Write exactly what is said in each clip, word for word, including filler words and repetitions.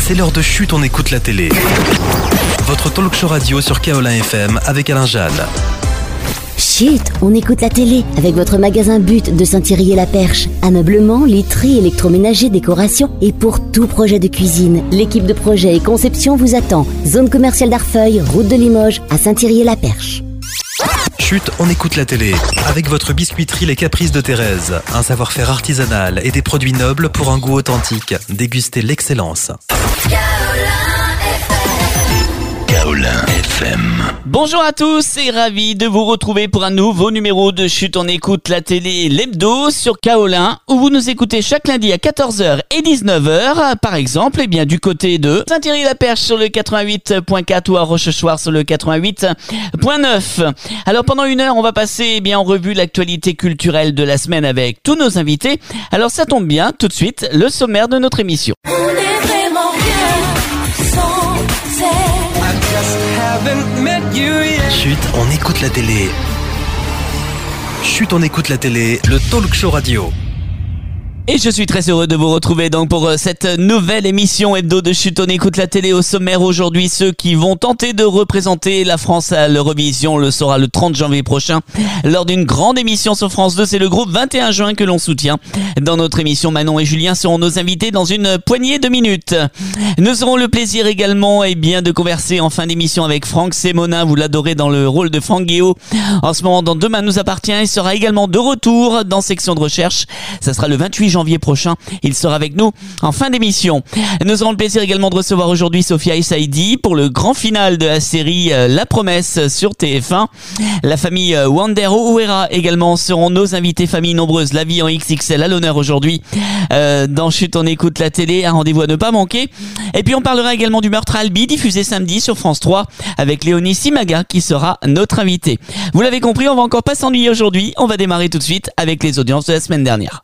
C'est l'heure de Chut, on écoute la télé. Votre talk show radio sur Kaolin F M avec Alain Jeanne. Chut, on écoute la télé avec votre magasin But de Saint-Thierry-et-la-Perche. Ameublement, literie, électroménager, décoration et pour tout projet de cuisine. L'équipe de projet et conception vous attend. Zone commerciale d'Arfeuil, route de Limoges, à Saint-Thierry-et-la-Perche. Chut, on écoute la télé avec votre biscuiterie Les Caprices de Thérèse. Un savoir-faire artisanal et des produits nobles pour un goût authentique. Dégustez l'excellence. Kaolin F M. Bonjour à tous et ravi de vous retrouver pour un nouveau numéro de Chut, on écoute la télé, l'hebdo sur Kaolin, où vous nous écoutez chaque lundi à quatorze heures et dix-neuf heures, par exemple, eh bien, du côté de Saint-Thierry-la-Perche sur le quatre-vingt-huit point quatre ou à Rochechouart sur le quatre-vingt-huit point neuf. Alors pendant une heure, on va passer eh bien, en revue l'actualité culturelle de la semaine avec tous nos invités. Alors ça tombe bien, tout de suite, le sommaire de notre émission. On est vraiment bien sans elle. Chut, on écoute la télé. Chut, on écoute la télé, le talk show radio. Et je suis très heureux de vous retrouver donc pour cette nouvelle émission hebdo de Chut, on écoute la télé. Au sommaire aujourd'hui, ceux qui vont tenter de représenter la France à l'Eurovision le sera le trente janvier prochain lors d'une grande émission sur France deux. C'est le groupe vingt et un juin que l'on soutient. Dans notre émission, Manon et Julien seront nos invités dans une poignée de minutes. Nous aurons le plaisir également eh bien, de converser en fin d'émission avec Franck Sémonin. Vous l'adorez dans le rôle de Franck Guéot. En ce moment, dans Demain nous appartient, il sera également de retour dans Section de recherche. Ça sera le vingt-huit janvier prochain. Il sera avec nous en fin d'émission. Nous aurons le plaisir également de recevoir aujourd'hui Sophia et Saïdi pour le grand final de la série La Promesse sur T F un. La famille Wander Ouera également seront nos invités, famille nombreuse. La vie en X X L à l'honneur aujourd'hui. Euh, dans Chut, on écoute la télé, un rendez-vous à ne pas manquer. Et puis on parlera également du meurtre à Albi, diffusé samedi sur France trois avec Léonie Simaga qui sera notre invité. Vous l'avez compris, on va encore pas s'ennuyer aujourd'hui. On va démarrer tout de suite avec les audiences de la semaine dernière.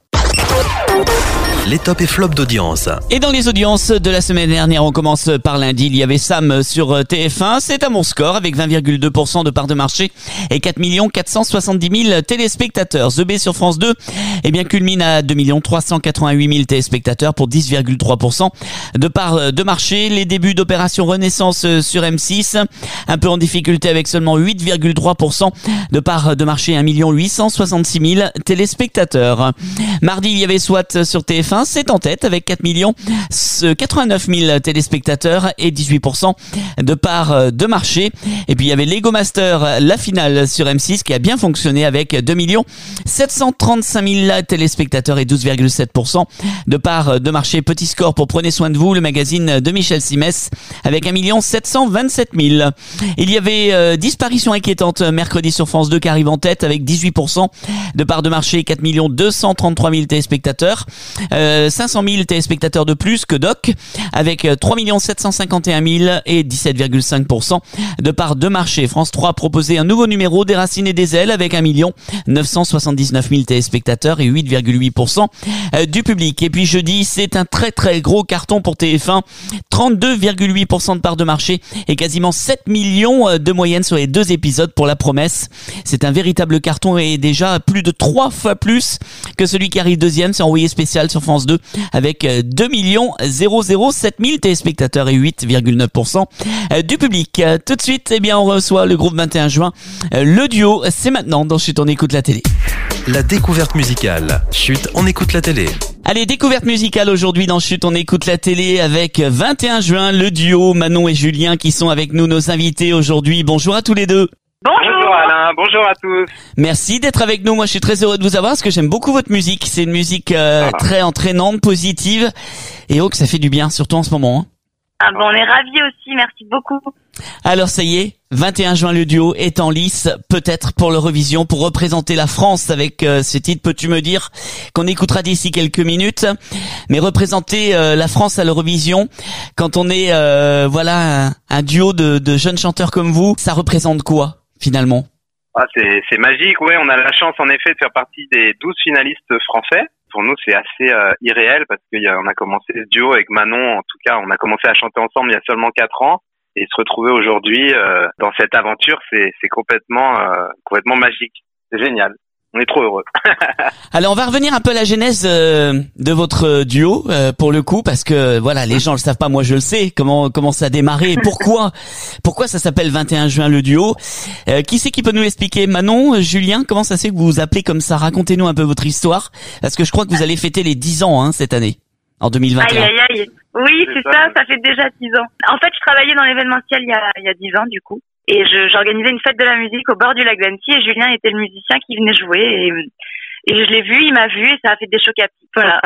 Les tops et flops d'audience. Et dans les audiences de la semaine dernière, on commence par lundi. Il y avait Sam sur T F un. C'est à mon score avec vingt virgule deux pour cent de part de marché et quatre millions quatre cent soixante-dix mille téléspectateurs. The B sur France deux, eh bien, culmine à deux millions trois cent quatre-vingt-huit mille téléspectateurs pour dix virgule trois pour cent de part de marché. Les débuts d'Opération Renaissance sur M six, un peu en difficulté avec seulement huit virgule trois pour cent de part de marché, un million huit cent soixante-six mille téléspectateurs. Mardi, il y avait SWAT sur T F un. C'est en tête avec quatre millions quatre-vingt-neuf mille téléspectateurs et dix-huit pour cent de part de marché. Et puis il y avait Lego Master, la finale sur M six qui a bien fonctionné avec deux millions sept cent trente-cinq mille téléspectateurs et douze virgule sept pour cent de part de marché. Petit score pour Prenez soin de vous, le magazine de Michel Simès avec un million sept cent vingt-sept mille. Il y avait euh, Disparition inquiétante mercredi sur France deux qui arrive en tête avec dix-huit pour cent de part de marché, quatre millions deux cent trente-trois mille téléspectateurs. Euh, cinq cent mille téléspectateurs de plus que Doc avec trois millions sept cent cinquante et un mille et dix-sept virgule cinq pour cent de part de marché. France trois proposait un nouveau numéro des Racines et des Ailes avec un million neuf cent soixante-dix-neuf mille téléspectateurs et huit virgule huit pour cent du public. Et puis jeudi, c'est un très très gros carton pour T F un, trente-deux virgule huit pour cent de part de marché et quasiment sept millions de moyenne sur les deux épisodes pour La Promesse. C'est un véritable carton et déjà plus de trois fois plus que celui qui arrive deuxième, c'est Envoyé spécial sur France deux avec deux millions sept mille téléspectateurs et huit virgule neuf pour cent du public. Tout de suite, eh bien, on reçoit le groupe vingt et un juin. Le duo, c'est maintenant dans Chut, on écoute la télé. La découverte musicale. Chut, on écoute la télé. Allez, découverte musicale aujourd'hui dans Chut, on écoute la télé avec vingt et un juin, le duo Manon et Julien qui sont avec nous, nos invités aujourd'hui. Bonjour à tous les deux. Bonjour. Bonjour Alain, bonjour à tous. Merci d'être avec nous. Moi, je suis très heureux de vous avoir parce que j'aime beaucoup votre musique. C'est une musique euh, ah. très entraînante, positive et oh que ça fait du bien, surtout en ce moment. Hein. Ah bon, on est ravis aussi, merci beaucoup. Alors ça y est, vingt et un juin, le duo est en lice, peut-être pour l'Eurovision, pour représenter la France avec euh, ce titre, peux-tu me dire, qu'on écoutera d'ici quelques minutes. Mais représenter euh, la France à l'Eurovision, quand on est euh, voilà un, un duo de, de jeunes chanteurs comme vous, ça représente quoi finalement? Ah, c'est, c'est magique, ouais, on a la chance en effet de faire partie des douze finalistes français. Pour nous, c'est assez euh, irréel parce qu'on a, a commencé ce duo avec Manon, en tout cas, on a commencé à chanter ensemble il y a seulement quatre ans. Et se retrouver aujourd'hui euh, dans cette aventure, c'est, c'est complètement, euh, complètement magique. C'est génial. on est trop heureux. Alors on va revenir un peu à la genèse euh, de votre duo euh, pour le coup, parce que voilà, les gens le savent pas, moi je le sais, comment comment ça a démarré et pourquoi pourquoi ça s'appelle vingt et un juin le duo. Euh, qui c'est qui peut nous l'expliquer? Manon, Julien, comment ça se fait que vous vous appelez comme ça? Racontez-nous un peu votre histoire, parce que je crois que vous allez fêter les dix ans hein, cette année, en deux mille vingt et un. Aïe, aïe, aïe. Oui, c'est, c'est ça, ça fait déjà dix ans. En fait, je travaillais dans l'événementiel il y a, il y a dix ans, du coup. Et je, j'organisais une fête de la musique au bord du lac d'Annecy et Julien était le musicien qui venait jouer et, et je l'ai vu, il m'a vu et ça a fait des chocs à pic. Voilà.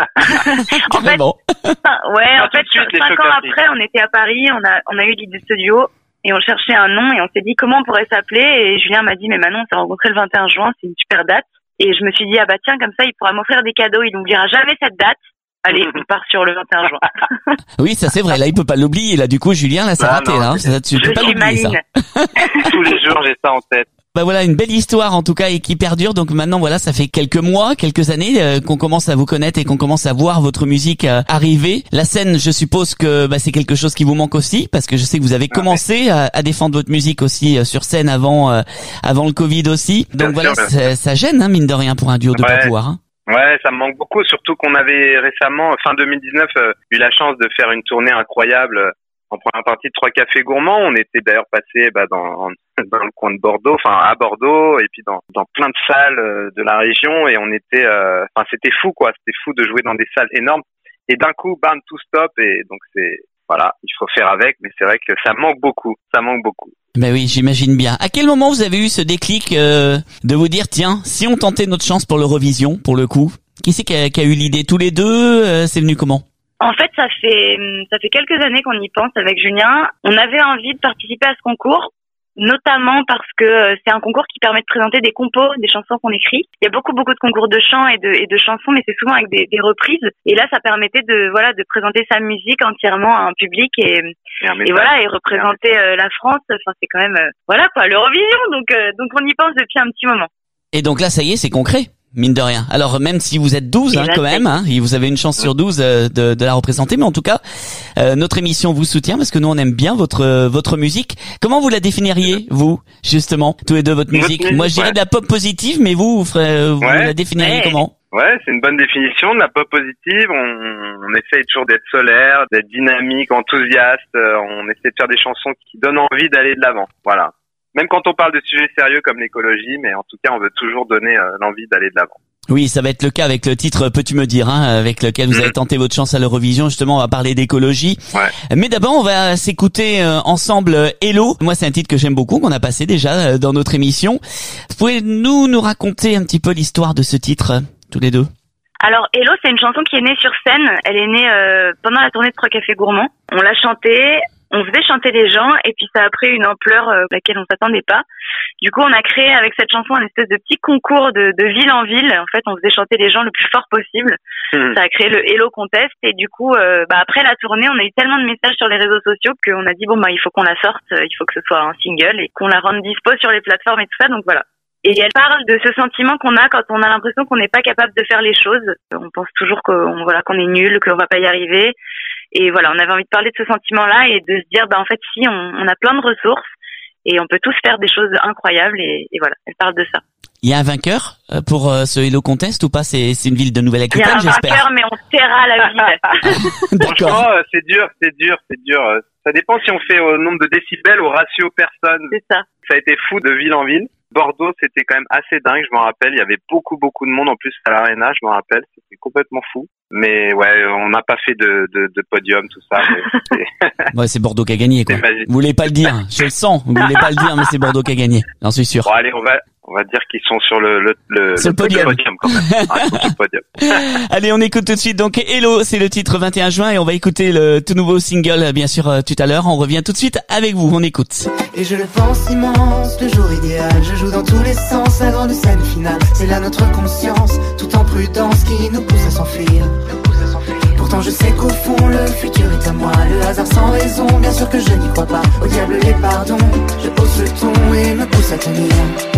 En fait, ouais, en fait, cinq ans après, on était à Paris, on a, on a eu l'idée de ce duo et on cherchait un nom et on s'est dit comment on pourrait s'appeler et Julien m'a dit mais Manon, on s'est rencontré le vingt et un juin, c'est une super date. Et je me suis dit ah bah tiens, comme ça il pourra m'offrir des cadeaux, il n'oubliera jamais cette date. Allez, on part sur le vingt et un juin. Oui, ça c'est vrai. Là, il peut pas l'oublier. Là, du coup, Julien, là, ça a raté. Là, ça, tu peux pas l'oublier ça. Tous les jours, j'ai ça en tête. Bah voilà, une belle histoire en tout cas et qui perdure. Donc maintenant, voilà, ça fait quelques mois, quelques années euh, qu'on commence à vous connaître et qu'on commence à voir votre musique euh, arriver. La scène, je suppose que bah, c'est quelque chose qui vous manque aussi, parce que je sais que vous avez commencé à, à défendre votre musique aussi euh, sur scène avant, euh, avant le Covid aussi. Donc bien voilà, sûr, ça, ça gêne, hein, mine de rien, pour un duo de ouais. pas pouvoir. Hein. Ouais, ça me manque beaucoup, surtout qu'on avait récemment, fin deux mille dix-neuf, euh, eu la chance de faire une tournée incroyable euh, en première partie de Trois Cafés Gourmands. On était d'ailleurs passé bah, dans, dans le coin de Bordeaux, enfin à Bordeaux, et puis dans, dans plein de salles euh, de la région, et on était, enfin euh, c'était fou quoi, c'était fou de jouer dans des salles énormes. Et d'un coup, bam, tout stop, et donc c'est voilà, il faut faire avec, mais c'est vrai que ça manque beaucoup, ça manque beaucoup. Ben oui, j'imagine bien. À quel moment vous avez eu ce déclic euh, de vous dire tiens, si on tentait notre chance pour l'Eurovision, pour le coup? Qui c'est qui a, qui a eu l'idée? Tous les deux? euh, C'est venu comment? En fait, ça fait ça fait quelques années qu'on y pense avec Julien. On avait envie de participer à ce concours, notamment parce que c'est un concours qui permet de présenter des compos, des chansons qu'on écrit. Il y a beaucoup beaucoup de concours de chants et de et de chansons, mais c'est souvent avec des, des reprises. Et là, ça permettait de voilà de présenter sa musique entièrement à un public et et, et voilà et représenter euh, la France. Enfin, c'est quand même euh, voilà quoi l'Eurovision. Donc euh, donc on y pense depuis un petit moment. Et donc là, ça y est, c'est concret. Mine de rien. Alors même si vous êtes douze hein, quand même, hein, et vous avez une chance sur douze euh, de, de la représenter, mais en tout cas, euh, notre émission vous soutient parce que nous on aime bien votre euh, votre musique. Comment vous la définiriez vous justement tous les deux votre musique? Moi je dirais ouais. de la pop positive, mais vous vous, ferez, vous ouais. la définiriez ouais. comment? Ouais, c'est une bonne définition de la pop positive. On, on essaye toujours d'être solaire, d'être dynamique, enthousiaste. On essaie de faire des chansons qui donnent envie d'aller de l'avant. Voilà. Même quand on parle de sujets sérieux comme l'écologie, mais en tout cas, on veut toujours donner euh, l'envie d'aller de l'avant. Oui, ça va être le cas avec le titre Peux-tu me dire, hein, avec lequel vous mmh. avez tenté votre chance à l'Eurovision. Justement, on va parler d'écologie. Ouais. Mais d'abord, on va s'écouter euh, ensemble euh, Hello. Moi, c'est un titre que j'aime beaucoup, qu'on a passé déjà euh, dans notre émission. Vous pouvez nous nous raconter un petit peu l'histoire de ce titre, euh, tous les deux? Alors, Hello, c'est une chanson qui est née sur scène. Elle est née euh, pendant la tournée de Trois Cafés Gourmands. On l'a chantée. On faisait chanter les gens et puis ça a pris une ampleur euh, laquelle on s'attendait pas. Du coup, on a créé avec cette chanson un espèce de petit concours de, de ville en ville. En fait, on faisait chanter les gens le plus fort possible. Mmh. Ça a créé le Hello Contest et du coup, euh, bah après la tournée, on a eu tellement de messages sur les réseaux sociaux qu'on a dit bon bah il faut qu'on la sorte, il faut que ce soit un single et qu'on la rende dispo sur les plateformes et tout ça. Donc voilà. Et elle parle de ce sentiment qu'on a quand on a l'impression qu'on n'est pas capable de faire les choses. On pense toujours qu'on voilà qu'on est nul, qu'on va pas y arriver. Et voilà, on avait envie de parler de ce sentiment-là et de se dire, bah en fait, si on, on a plein de ressources et on peut tous faire des choses incroyables. Et, et voilà, elle parle de ça. Il y a un vainqueur pour ce Hello Contest ou pas? C'est, c'est une ville de Nouvelle-Aquitaine, j'espère. Il y a un vainqueur, mais on taira la ville. D'accord. Franchement, c'est dur, c'est dur, c'est dur. Ça dépend si on fait au nombre de décibels, au ratio personne. C'est ça. Ça a été fou de ville en ville. Bordeaux, c'était quand même assez dingue, je m'en rappelle. Il y avait beaucoup, beaucoup de monde en plus à l'Arena, je m'en rappelle. C'était complètement fou. Mais ouais, on n'a pas fait de, de, de podium, tout ça. Ouais, c'est Bordeaux qui a gagné, quoi. Vous voulez pas le dire, je le sens. Vous voulez pas le dire, mais c'est Bordeaux qui a gagné. J'en suis sûr. Bon, allez, on va, on va dire qu'ils sont sur le, le, le, sur le, le podium. podium quand même. Ah, ils sont sur le podium. Allez, on écoute tout de suite. Donc, Hello, c'est le titre vingt et un juin et on va écouter le tout nouveau single, bien sûr, tout à l'heure. On revient tout de suite avec vous. On écoute. Et je le pense immense, le jour idéal. Je joue dans tous les sens, la grande scène finale. C'est là notre conscience, tout en prudence qui nous pousse à s'enfuir. Pourtant je sais qu'au fond le futur est à moi. Le hasard sans raison, bien sûr que je n'y crois pas. Au diable les pardons, je hausse le ton et me pousse à tenir.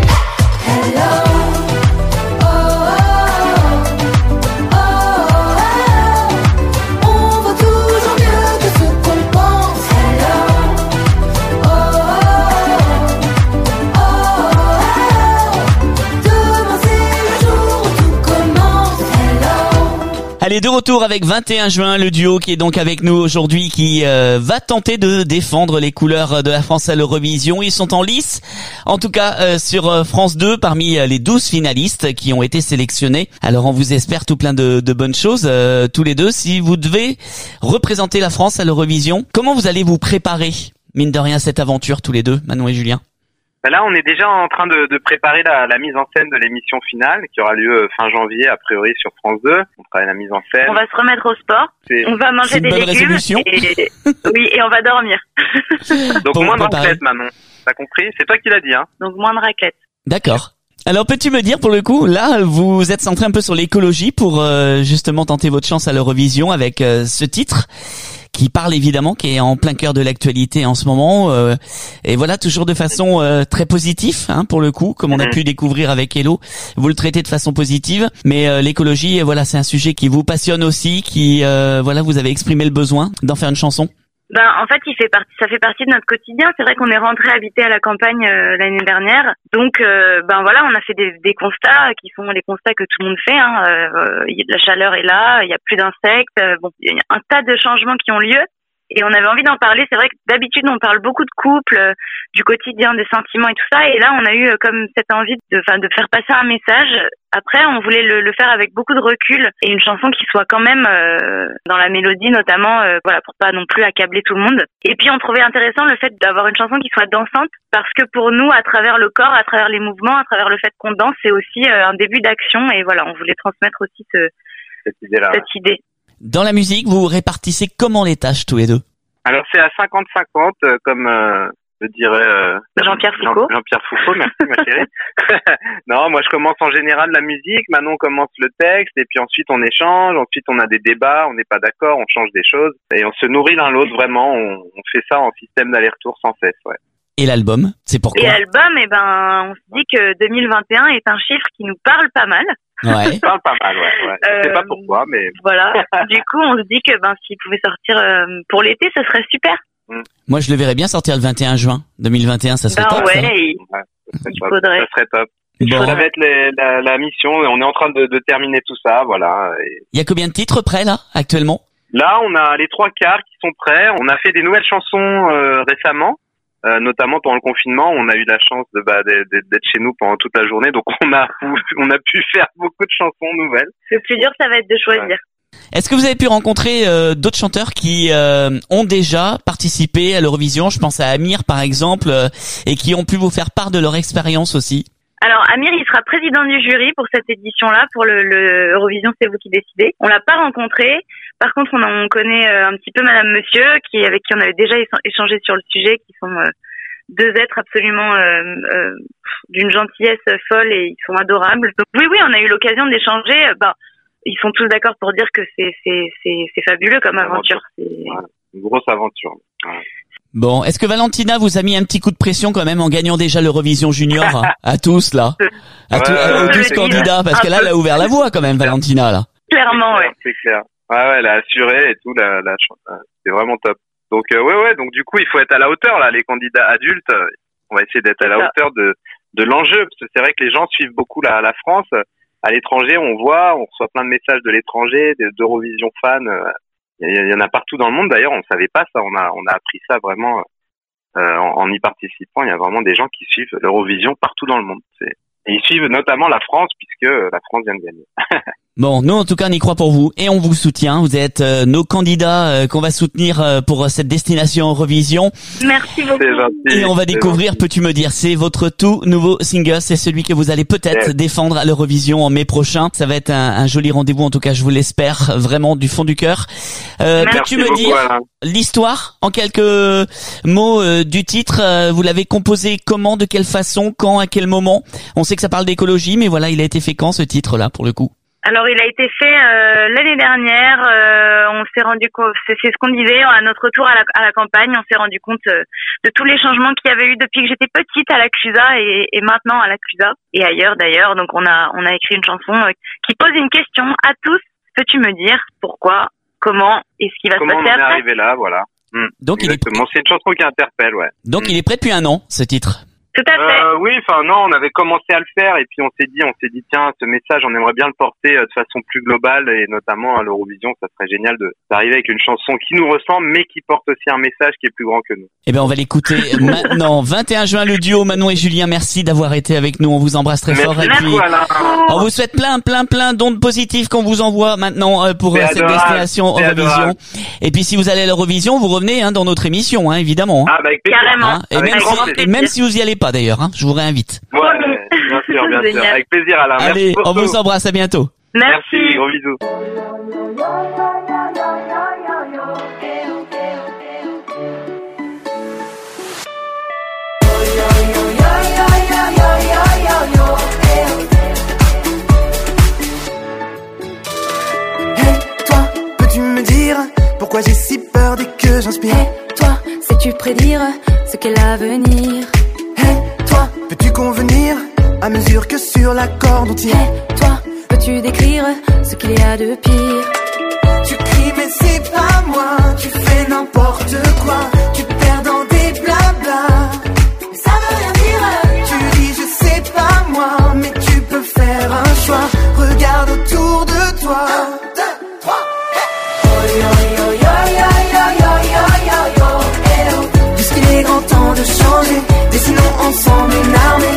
Hello. Demain c'est le jour Allez, de retour avec vingt et un juin, le duo qui est donc avec nous aujourd'hui, qui euh, va tenter de défendre les couleurs de la France à l'Eurovision. Ils sont en lice, en tout cas euh, sur euh, France deux, parmi euh, les douze finalistes qui ont été sélectionnés. Alors on vous espère tout plein de, de bonnes choses, euh, tous les deux. Si vous devez représenter la France à l'Eurovision, comment vous allez vous préparer, mine de rien, cette aventure tous les deux, Manon et Julien? Ben là, on est déjà en train de, de préparer la, la mise en scène de l'émission finale qui aura lieu fin janvier, a priori, sur France deux. On travaille la mise en scène. On va se remettre au sport. C'est... On va manger C'est une des bonne légumes. résolution. Et... oui, et on va dormir. Donc Pour moins de préparer. raclette, Manon. T'as compris? C'est toi qui l'as dit, hein? Donc moins de raclette. D'accord. Alors peux-tu me dire, pour le coup, là, vous êtes centré un peu sur l'écologie pour euh, justement tenter votre chance à l'Eurovision avec euh, ce titre qui parle évidemment, qui est en plein cœur de l'actualité en ce moment, euh, et voilà, toujours de façon euh, très positive, hein, pour le coup, comme on a pu découvrir avec Hello. Vous le traitez de façon positive, mais euh, l'écologie, voilà, c'est un sujet qui vous passionne aussi, qui, euh, voilà, vous avez exprimé le besoin d'en faire une chanson. Ben, en fait, il fait partie, ça fait partie de notre quotidien. C'est vrai qu'on est rentré habiter à la campagne euh, l'année dernière. Donc, euh, ben voilà, on a fait des, des constats qui sont les constats que tout le monde fait. Hein. Euh, y a de la chaleur est là, il y a plus d'insectes. Euh, bon, il y a un tas de changements qui ont lieu. Et on avait envie d'en parler. C'est vrai que d'habitude, on parle beaucoup de couple, euh, du quotidien, des sentiments et tout ça. Et là, on a eu euh, comme cette envie de, enfin, de faire passer un message. Après, on voulait le, le faire avec beaucoup de recul et une chanson qui soit quand même euh, dans la mélodie, notamment, euh, voilà, pour pas non plus accabler tout le monde. Et puis, on trouvait intéressant le fait d'avoir une chanson qui soit dansante, parce que pour nous, à travers le corps, à travers les mouvements, à travers le fait qu'on danse, c'est aussi euh, un début d'action. Et voilà, on voulait transmettre aussi ce, Cette idée-là. cette idée. Dans la musique, vous répartissez comment les tâches tous les deux? Alors c'est à cinquante cinquante, euh, comme euh, je dirais euh, Jean-Pierre Foucault. Jean- Jean-Pierre Foucault, merci ma chérie. Non, moi je commence en général la musique, Manon commence le texte, et puis ensuite on échange, ensuite on a des débats, on n'est pas d'accord, on change des choses, et on se nourrit l'un l'autre vraiment, on, on fait ça en système d'aller-retour sans cesse, ouais. Et l'album, c'est pourquoi? Et l'album, eh ben, on se dit que deux mille vingt et un est un chiffre qui nous parle pas mal. Ouais. Ça parle pas mal, ouais, ouais. Je sais Euh, pas pourquoi, mais Voilà. Du coup, on se dit que ben, s'il pouvait sortir euh, pour l'été, ce serait super. Moi, je le verrais bien sortir le vingt et un juin deux mille vingt et un, ça serait Ben top, ouais, ça. et ouais, ça serait Il top. faudrait. Ça serait top. Bon. Ça va être les- la, la mission, on est en train de, de terminer tout ça, voilà. Et Il y a combien de titres prêts, là, actuellement? là, on a les trois quarts qui sont prêts. On a fait des nouvelles chansons euh, récemment, euh, notamment pendant le confinement. On a eu la chance de bah, d'être d'être chez nous pendant toute la journée, donc on a on a pu faire beaucoup de chansons nouvelles. le plus dur, ça va être de choisir. Est-ce que vous avez pu rencontrer euh, d'autres chanteurs qui euh, ont déjà participé à l'Eurovision? Je pense à Amir, par exemple, euh, et qui ont pu vous faire part de leur expérience aussi. Alors, Amir, il sera président du jury pour cette édition-là, pour le, le Eurovision, c'est vous qui décidez. On l'a pas rencontré. Par contre, on, on connaît euh, un petit peu Madame Monsieur, qui avec qui on avait déjà écha- échangé sur le sujet, qui sont euh, deux êtres absolument euh, euh, d'une gentillesse folle et ils sont adorables. Donc oui, oui, on a eu l'occasion d'échanger. Euh, bah, ils sont tous d'accord pour dire que c'est c'est c'est, c'est fabuleux comme aventure. C'est... Voilà. Une grosse aventure. Voilà. Bon, est-ce que Valentina vous a mis un petit coup de pression quand même en gagnant déjà l'Eurovision Junior à, à tous, là? À Ouais, tous, ouais, aux ouais, douze c'est candidats, parce que là, elle a ouvert la voie quand même, Valentina, là. Clairement, ouais. C'est clair. Ouais, ouais, elle a assuré et tout, la, la, ch- c'est vraiment top. Donc, euh, ouais, ouais, donc du coup, il faut être à la hauteur, là, les candidats adultes. euh, On va essayer d'être à la C'est ça. hauteur de, de l'enjeu, parce que c'est vrai que les gens suivent beaucoup la, la France. À l'étranger, on voit, on reçoit plein de messages de l'étranger, des- d'Eurovision fans. euh, Il y, il y en a partout dans le monde, d'ailleurs, on ne savait pas ça, on a, on a appris ça vraiment euh, en, en y participant. Il y a vraiment des gens qui suivent l'Eurovision partout dans le monde. C'est... Et ils suivent notamment la France, puisque la France vient de gagner. Bon, nous en tout cas on y croit pour vous et on vous soutient. Vous êtes euh, nos candidats euh, qu'on va soutenir euh, pour euh, cette destination Eurovision. Merci beaucoup. C'est gentil. Et on va c'est découvrir, gentil. peux-tu me dire, c'est votre tout nouveau single, c'est celui que vous allez peut-être Ouais. défendre à l'Eurovision en mai prochain. Ça va être un, un joli rendez-vous, en tout cas je vous l'espère, vraiment du fond du cœur. Euh, Merci peux-tu me beaucoup, dire Alain. l'histoire en quelques mots euh, du titre? euh, Vous l'avez composé comment, de quelle façon, quand, à quel moment? On sait que ça parle d'écologie, mais voilà, il a été fait quand ce titre-là pour le coup? Alors, il a été fait euh, l'année dernière. Euh, on s'est rendu compte, c'est, c'est ce qu'on disait, à notre retour à la, à la campagne, on s'est rendu compte euh, de tous les changements qu'il y avait eu depuis que j'étais petite à la Clusa et, et maintenant à la Clusa et ailleurs d'ailleurs. Donc, on a on a écrit une chanson euh, qui pose une question à tous. Peux-tu me dire pourquoi, comment et ce qui va Comment se on en passer est après? arrivé là, voilà. Hmm. Donc il est Exactement. C'est une chanson qui interpelle, ouais. donc Mm. il est prêt depuis un an ce titre. Tout à fait. Euh, oui, enfin non, on avait commencé à le faire et puis on s'est dit, on s'est dit tiens, ce message, on aimerait bien le porter euh, de façon plus globale et notamment à l'Eurovision, ça serait génial de d'arriver avec une chanson qui nous ressemble mais qui porte aussi un message qui est plus grand que nous. Eh ben on va l'écouter maintenant. vingt et un juin, le duo Manon et Julien. Merci d'avoir été avec nous. On vous embrasse très Merci fort et puis beaucoup, Alain. on vous souhaite plein, plein, plein d'ondes positives qu'on vous envoie maintenant euh, pour euh, cette adorable, destination c'est Eurovision. adorable. Et puis si vous allez à l'Eurovision, vous revenez hein, dans notre émission, hein, évidemment. Hein. Ah bah avec plaisir. Carrément. Hein, et Avec même grand si, plaisir. même si vous y allez pas d'ailleurs, hein, je vous réinvite. Ouais, bien sûr, bien sûr. Génial. Avec plaisir, Alain. Allez, Merci on beaucoup. vous embrasse, à bientôt. Merci. Merci, gros bisous. Hey, toi, peux-tu me dire pourquoi j'ai si peur dès que j'inspire? Hey, toi, sais-tu prédire ce qu'est l'avenir? Hey, toi, peux-tu convenir à mesure que sur la corde on tire? Hey, toi, peux-tu décrire ce qu'il y a de pire? Tu cries mais c'est pas moi, tu fais n'importe quoi, tu te perds dans des blablas. Ça veut rien dire. Tu dis je sais pas moi, mais tu peux faire un choix. Regarde autour de toi. Un, deux, trois, hey. Puisqu'il est grand temps de changer, dessinons ensemble une armée.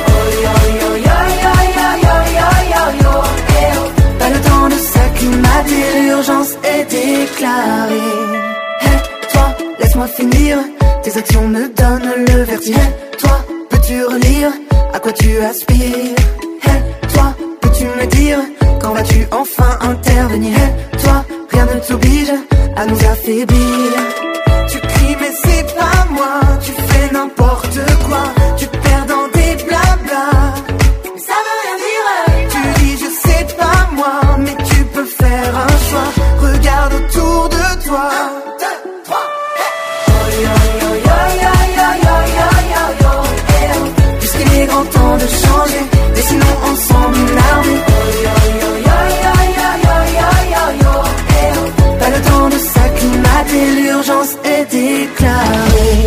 Pas le temps de s'acclimater, l'urgence est déclarée. Hey, toi, laisse-moi finir, tes actions me donnent le vertige. Hey, toi, peux-tu relire à quoi tu aspires? Hey, toi, peux-tu me dire quand vas-tu enfin intervenir? Hey, toi, rien ne t'oblige à nous affaiblir. Tu cries mais c'est pas moi, tu fais n'importe quoi, tu te perds dans des blablas. Ça veut rien dire. Tu dis je sais pas moi, mais tu peux faire un choix. Regarde autour de toi. Un, deux, trois, hey. Puisqu'il est grand temps de changer, dessinons ensemble une armée. Pas le temps de s'acclimater, l'urgence est déclarée.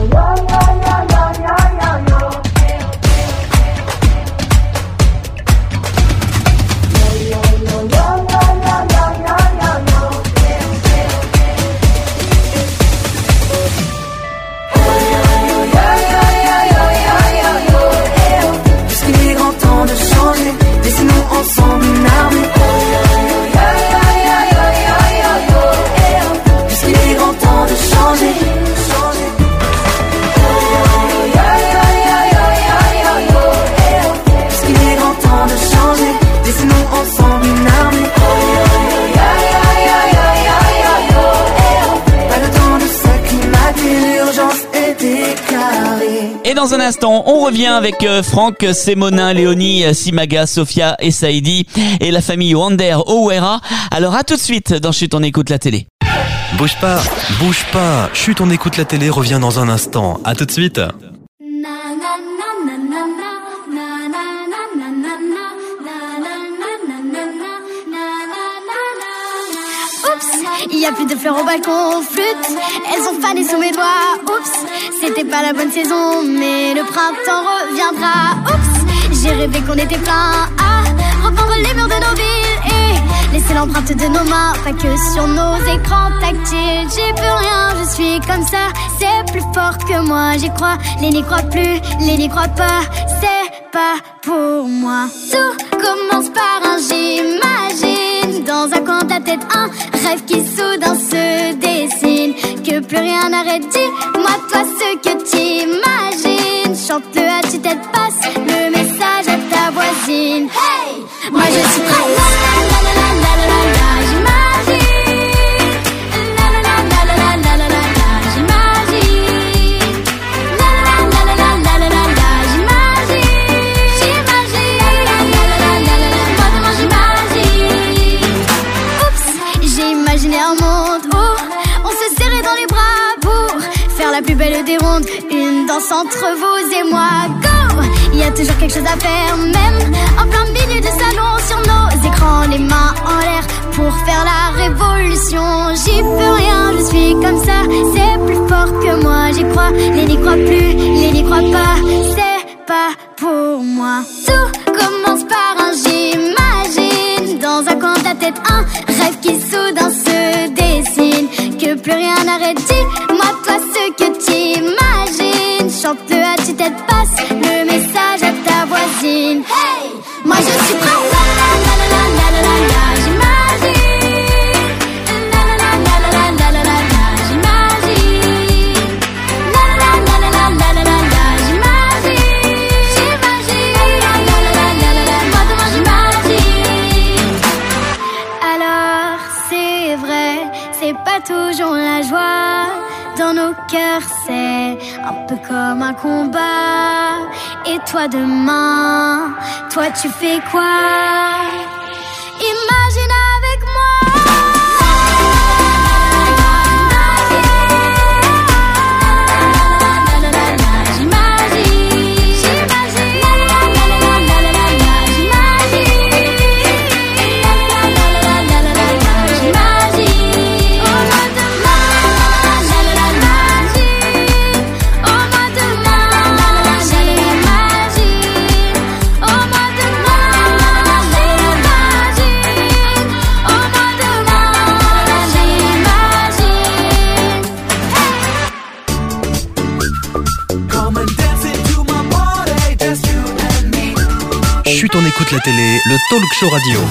Puisqu'il est grand temps de changer, dessinons ensemble une armée. Puisqu'il est grand temps de changer, changer. Puisqu'il est grand temps de changer, dessinons ensemble une armée. Pas le temps de s'acclimater, l'urgence est déclarée. Et dans un instant, on revient avec euh, Franck, Sémonin, Léonie, euh, Simaga, Sophia et Saïdi et la famille Wander Owera. Alors à tout de suite dans Chut, on écoute la télé. Bouge pas, bouge pas. Chut, on écoute la télé, revient dans un instant. À tout de suite. Il y a plus de fleurs au balcon, flûte, elles ont fané sous mes doigts. Oups, c'était pas la bonne saison, mais le printemps reviendra. Oups, j'ai rêvé qu'on était plein à reprendre les murs de nos villes et laisser l'empreinte de nos mains, pas que sur nos écrans tactiles. J'ai plus rien, je suis comme ça, c'est plus fort que moi. J'y crois, les n'y croient plus, les n'y croient pas, c'est pas pour moi. Tout commence par un j'imagine, dans un coin de ta tête, un rêve qui soudain se dessine. Que plus rien n'arrête, dis-moi toi ce que t'imagines. Chante-le à tue-tête, passe le message à ta voisine. Hey, moi je suis prête. La la la la la la la, j'imagine. La la la la la la la la la, j'imagine. La la la la la la la la la, j'imagine. J'imagine. La la la la la la, moi demain j'imagine. Oups, j'ai imaginé un monde où on se serrait dans les bras pour faire la plus belle des rondes, une danse entre vous et moi. Go! Il y a toujours quelque chose à faire, même en plein milieu de salon, sur nos écrans, les mains en l'air pour faire la révolution. J'y peux rien, je suis comme ça, c'est plus fort que moi. J'y crois, les n'y croient plus, les n'y croient pas, c'est pas pour moi. Tout commence par un j'imagine, dans un coin de ta tête, un rêve qui soudain se dessine. Que plus rien n'arrête, dis-moi toi ce que t'imagines. Chante-le à tue-tête, passe le message à ta voisine. Hey, moi je suis prête. La la la la la la la la la, j'imagine. La la la la la la la la la la, j'imagine. La la la la la la la la la, j'imagine. J'imagine. La la la la la la la, moi demain j'imagine. Alors c'est vrai, c'est pas toujours la joie. Dans nos cœurs c'est un peu comme un combat. Et toi demain, toi tu fais quoi? Imagine avec moi. Chut, on écoute la télé, le talk show radio.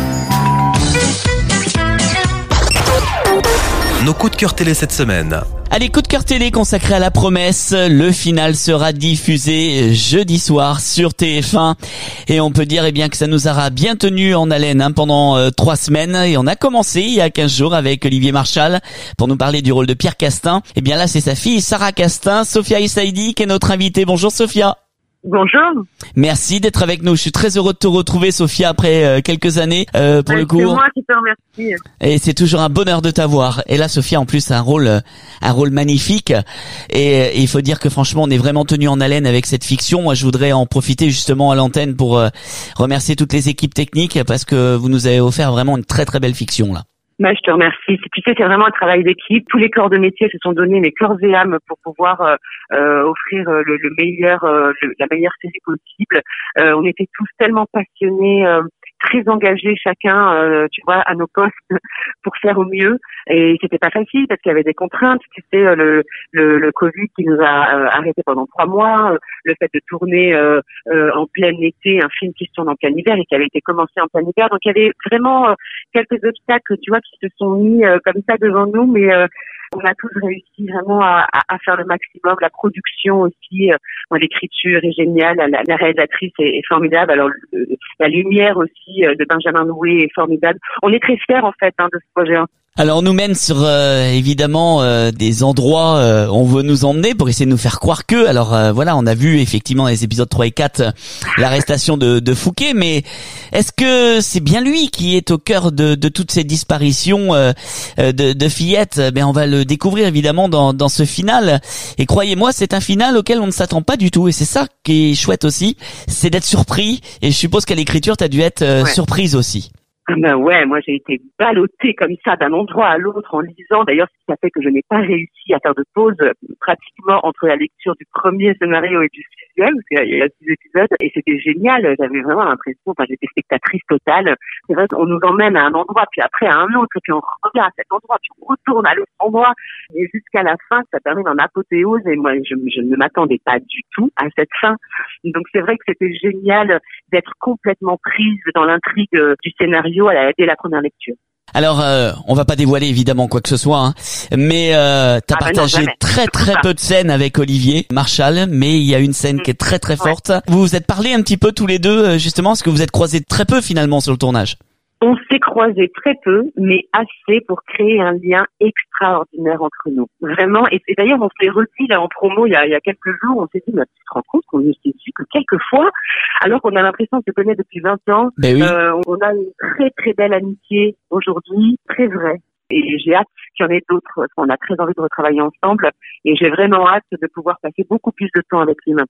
Nos coups de cœur télé cette semaine. Allez, coup de cœur télé consacré à La Promesse. Le final sera diffusé jeudi soir sur T F un. Et on peut dire eh bien que ça nous aura bien tenu en haleine hein, pendant euh, trois semaines. Et on a commencé il y a quinze jours avec Olivier Marchal pour nous parler du rôle de Pierre Castin. Eh bien là, c'est sa fille Sarah Castin, Sophia Essaidi, qui est notre invitée. Bonjour Sophia. Bonjour. Merci d'être avec nous. Je suis très heureux de te retrouver, Sophia, après euh, quelques années euh, pour ouais, le coup. C'est moi qui te remercie. Et c'est toujours un bonheur de t'avoir. Et là, Sophia, en plus, a un rôle, un rôle magnifique. Et, et il faut dire que franchement, on est vraiment tenu en haleine avec cette fiction. Moi, je voudrais en profiter justement à l'antenne pour euh, remercier toutes les équipes techniques parce que vous nous avez offert vraiment une très très belle fiction là. Bah, je te remercie. Tu sais, c'est vraiment un travail d'équipe. Tous les corps de métier se sont donnés, mais corps et âme, pour pouvoir euh, euh, offrir le, le meilleur, euh, le, la meilleure série possible. Euh, on était tous tellement passionnés, euh, très engagés chacun, euh, tu vois, à nos postes pour faire au mieux. Et c'était pas facile parce qu'il y avait des contraintes. Tu sais, le, le, le Covid qui nous a euh, arrêtés pendant trois mois, euh, le fait de tourner euh, euh, en plein été un film qui se tourne en plein hiver et qui avait été commencé en plein hiver. Donc il y avait vraiment euh, quelques obstacles, tu vois, qui se sont mis euh, comme ça devant nous, mais euh, on a tous réussi vraiment à, à, à faire le maximum. La production aussi, euh, l'écriture est géniale, la, la réalisatrice est, est formidable. Alors le, la lumière aussi euh, de Benjamin Loué est formidable. On est très fiers en fait hein, de ce projet. Alors on nous mène sur euh, évidemment euh, des endroits euh, où on veut nous emmener pour essayer de nous faire croire que. Alors euh, voilà, on a vu effectivement les épisodes trois et quatre euh, l'arrestation de, de Fouquet, mais est-ce que c'est bien lui qui est au cœur de, de toutes ces disparitions euh, de, de fillettes? Ben on va le découvrir évidemment dans, dans ce final. Et croyez-moi, c'est un final auquel on ne s'attend pas du tout. Et c'est ça qui est chouette aussi, c'est d'être surpris. Et je suppose qu'à l'écriture, t'as dû être euh, ouais. surprise aussi. Ah ben ouais, moi j'ai été ballottée comme ça d'un endroit à l'autre en lisant. D'ailleurs, ça fait que je n'ai pas réussi à faire de pause pratiquement entre la lecture du premier scénario et du sixième, parce qu'il y a six épisodes, et c'était génial. J'avais vraiment l'impression, enfin j'étais spectatrice totale. C'est vrai qu'on nous emmène à un endroit, puis après à un autre, puis on revient à cet endroit, puis on retourne à l'autre endroit, et jusqu'à la fin, ça termine en apothéose. Et moi, je, je ne m'attendais pas du tout à cette fin. Donc c'est vrai que c'était génial d'être complètement prise dans l'intrigue du scénario à la, dès la première lecture. Alors, euh, on va pas dévoiler évidemment quoi que ce soit, hein, mais euh, t'as ah partagé non, très très peu de scènes avec Olivier Marchal, mais il y a une scène mmh. qui est très très forte. Ouais. Vous vous êtes parlé un petit peu tous les deux, justement, parce que vous êtes croisés très peu finalement sur le tournage. On s'est croisés très peu, mais assez pour créer un lien extraordinaire entre nous. Vraiment. Et, et d'ailleurs, on s'est redit là en promo il y a, il y a quelques jours, on s'est dit, mais tu te rends compte qu'on ne s'est vu que quelques fois, alors qu'on a l'impression de se connaître depuis vingt ans. Ben oui. euh, on a une très très belle amitié aujourd'hui, très vraie. Et j'ai hâte qu'il y en ait d'autres, parce qu'on a très envie de retravailler ensemble. Et j'ai vraiment hâte de pouvoir passer beaucoup plus de temps avec lui maintenant.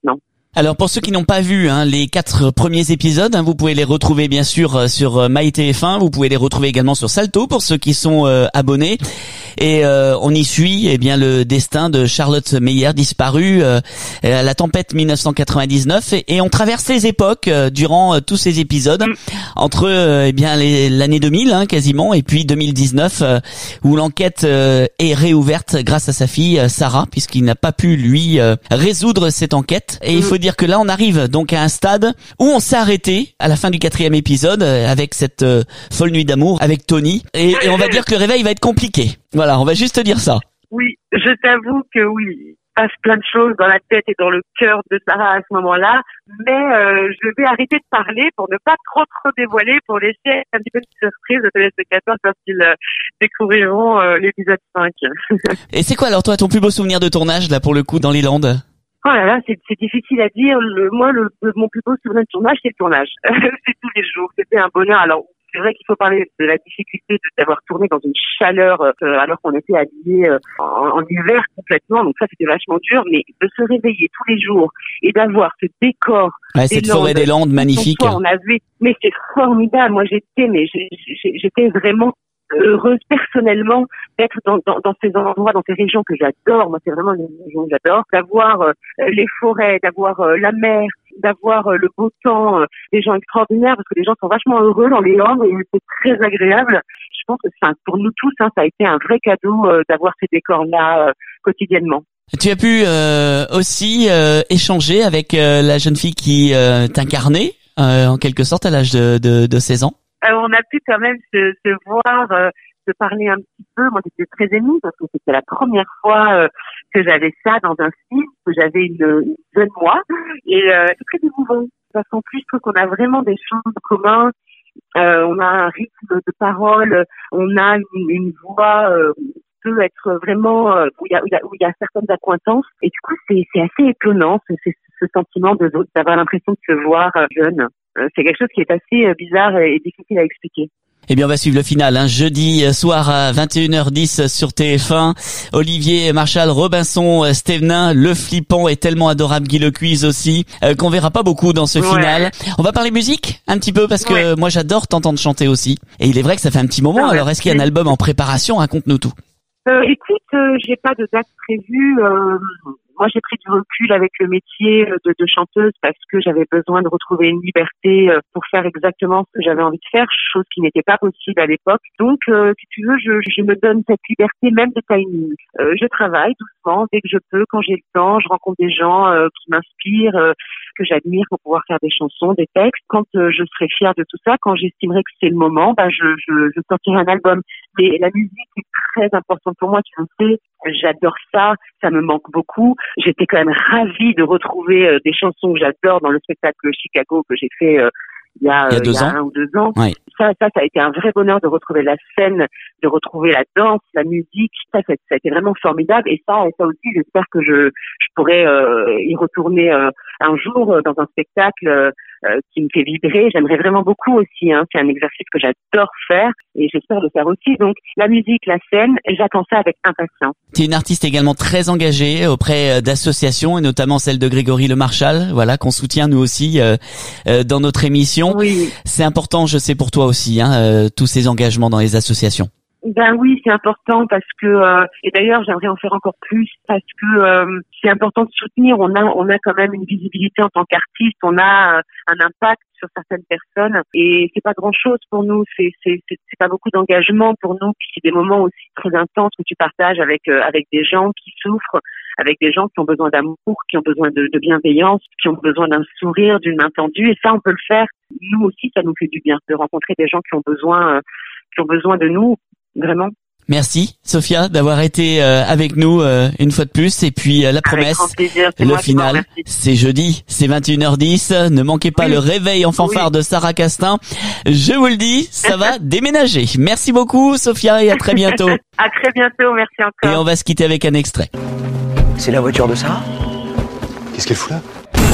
Alors pour ceux qui n'ont pas vu hein, les quatre premiers épisodes, hein, vous pouvez les retrouver bien sûr euh, sur euh, MyTF un, vous pouvez les retrouver également sur Salto pour ceux qui sont euh, abonnés. Et euh, on y suit eh bien le destin de Charlotte Meyer, disparue euh, à la tempête mille neuf cent quatre-vingt-dix-neuf, et, et on traverse les époques euh, durant euh, tous ces épisodes entre euh, eh bien les, l'année deux mille hein, quasiment et puis deux mille dix-neuf euh, où l'enquête euh, est réouverte grâce à sa fille euh, Sarah, puisqu'il n'a pas pu lui euh, résoudre cette enquête. Et il faut dire que là on arrive donc à un stade où on s'est arrêté à la fin du quatrième épisode euh, avec cette euh, folle nuit d'amour avec Tony, et, et on va dire que le réveil va être compliqué. Voilà, on va juste dire ça. Oui, je t'avoue que oui, il passe plein de choses dans la tête et dans le cœur de Sarah à ce moment-là, mais euh, je vais arrêter de parler pour ne pas trop trop dévoiler, pour laisser un petit peu de surprise aux téléspectateurs quand ils euh, découvriront euh, l'épisode cinq. Et c'est quoi alors toi ton plus beau souvenir de tournage là pour le coup dans les Landes? Oh là là, c'est, c'est difficile à dire. Le, moi, le, le, mon plus beau souvenir de tournage, c'est le tournage. C'est tous les jours. C'était un bonheur. Alors, c'est vrai qu'il faut parler de la difficulté de, d'avoir tourné dans une chaleur euh, alors qu'on était habillés euh, en, en hiver complètement. Donc ça, c'était vachement dur. Mais de se réveiller tous les jours et d'avoir ce décor, ouais, cette Landes, forêt des Landes magnifique. On avait, mais c'est formidable. Moi, j'étais, mais j'étais vraiment heureuse personnellement d'être dans, dans, dans ces endroits, dans ces régions que j'adore. Moi, c'est vraiment une région que j'adore. D'avoir euh, les forêts, d'avoir euh, la mer, d'avoir euh, le beau temps, euh, des gens extraordinaires, parce que les gens sont vachement heureux dans les Landes et c'est très agréable. Je pense que enfin, pour nous tous, hein, ça a été un vrai cadeau euh, d'avoir ces décors-là euh, quotidiennement. Tu as pu euh, aussi euh, échanger avec euh, la jeune fille qui euh, t'incarnait, euh, en quelque sorte, à l'âge de, de, de seize ans. Euh, on a pu quand même se, se voir, euh, se parler un petit peu. Moi, j'étais très émue parce que c'était la première fois euh, que j'avais ça dans un film, que j'avais une, une jeune moi. Et euh, c'est très émouvant parce qu'en plus, je trouve qu'on a vraiment des choses en commun. Euh, on a un rythme de parole, on a une, une voix euh, qui peut être vraiment euh, où il y a, où il y a, où il y a certaines accointances. Et du coup, c'est, c'est assez étonnant, c'est, c'est ce sentiment de, d'avoir l'impression de se voir euh, jeune. C'est quelque chose qui est assez bizarre et difficile à expliquer. Eh bien, on va suivre le final, hein. Jeudi soir à vingt et une heures dix sur T F un. Olivier Marchal, Robinson, Stévenin, le flippant et tellement adorable Guy Lecuise aussi, euh, qu'on verra pas beaucoup dans ce ouais. final. On va parler musique un petit peu parce que ouais. moi j'adore t'entendre chanter aussi. Et il est vrai que ça fait un petit moment. Ah, alors, est-ce qu'il y a un album en préparation? Raconte-nous tout. Euh, écoute, euh, j'ai pas de date prévue. Euh... Moi, j'ai pris du recul avec le métier de, de chanteuse parce que j'avais besoin de retrouver une liberté pour faire exactement ce que j'avais envie de faire, chose qui n'était pas possible à l'époque. Donc, euh, si tu veux, je, je me donne cette liberté même de timing. Euh, je travaille doucement, dès que je peux, quand j'ai le temps. Je rencontre des gens euh, qui m'inspirent, euh, que j'admire pour pouvoir faire des chansons, des textes. Quand euh, je serai fière de tout ça, quand j'estimerai que c'est le moment, bah, je, je, je sortirai un album. Mais la musique est très importante pour moi, tu le sais. J'adore ça, ça me manque beaucoup. J'étais quand même ravie de retrouver euh, des chansons que j'adore dans le spectacle Chicago que j'ai fait euh, il y a, il y a, deux il y a ans. un ou deux ans. Ouais. Ça, ça, ça a été un vrai bonheur de retrouver la scène, de retrouver la danse, la musique. Ça, ça, ça a été vraiment formidable. Et ça, et ça aussi, j'espère que je, je pourrai euh, y retourner euh, un jour euh, dans un spectacle euh, qui me fait vibrer. J'aimerais vraiment beaucoup aussi. Hein. C'est un exercice que j'adore faire et j'espère le faire aussi. Donc, la musique, la scène, j'attends ça avec impatience. Tu es une artiste également très engagée auprès d'associations et notamment celle de Grégory Le Marchal, voilà, qu'on soutient nous aussi euh, euh, dans notre émission. Oui. C'est important, je sais, pour toi aussi, hein, euh, tous ces engagements dans les associations. Ben oui, c'est important parce que euh, et d'ailleurs j'aimerais en faire encore plus parce que euh, c'est important de soutenir. On a on a quand même une visibilité en tant qu'artiste, on a euh, un impact sur certaines personnes et c'est pas grand chose pour nous. C'est c'est c'est, c'est pas beaucoup d'engagement pour nous. Puis c'est des moments aussi très intenses que tu partages avec euh, avec des gens qui souffrent, avec des gens qui ont besoin d'amour, qui ont besoin de, de bienveillance, qui ont besoin d'un sourire, d'une main tendue. Et ça, on peut le faire. Nous aussi, ça nous fait du bien de rencontrer des gens qui ont besoin euh, qui ont besoin de nous. Vraiment. Merci Sophia d'avoir été euh, avec nous euh, une fois de plus et puis euh, la promesse, le final, c'est jeudi, c'est vingt et une heures dix, ne manquez pas oui. le réveil en fanfare oui. de Sarah Castin. Je vous le dis, ça va déménager. Merci beaucoup Sophia et à très bientôt. À très bientôt, merci encore. Et on va se quitter avec un extrait. C'est la voiture de Sarah? Qu'est-ce qu'elle fout là?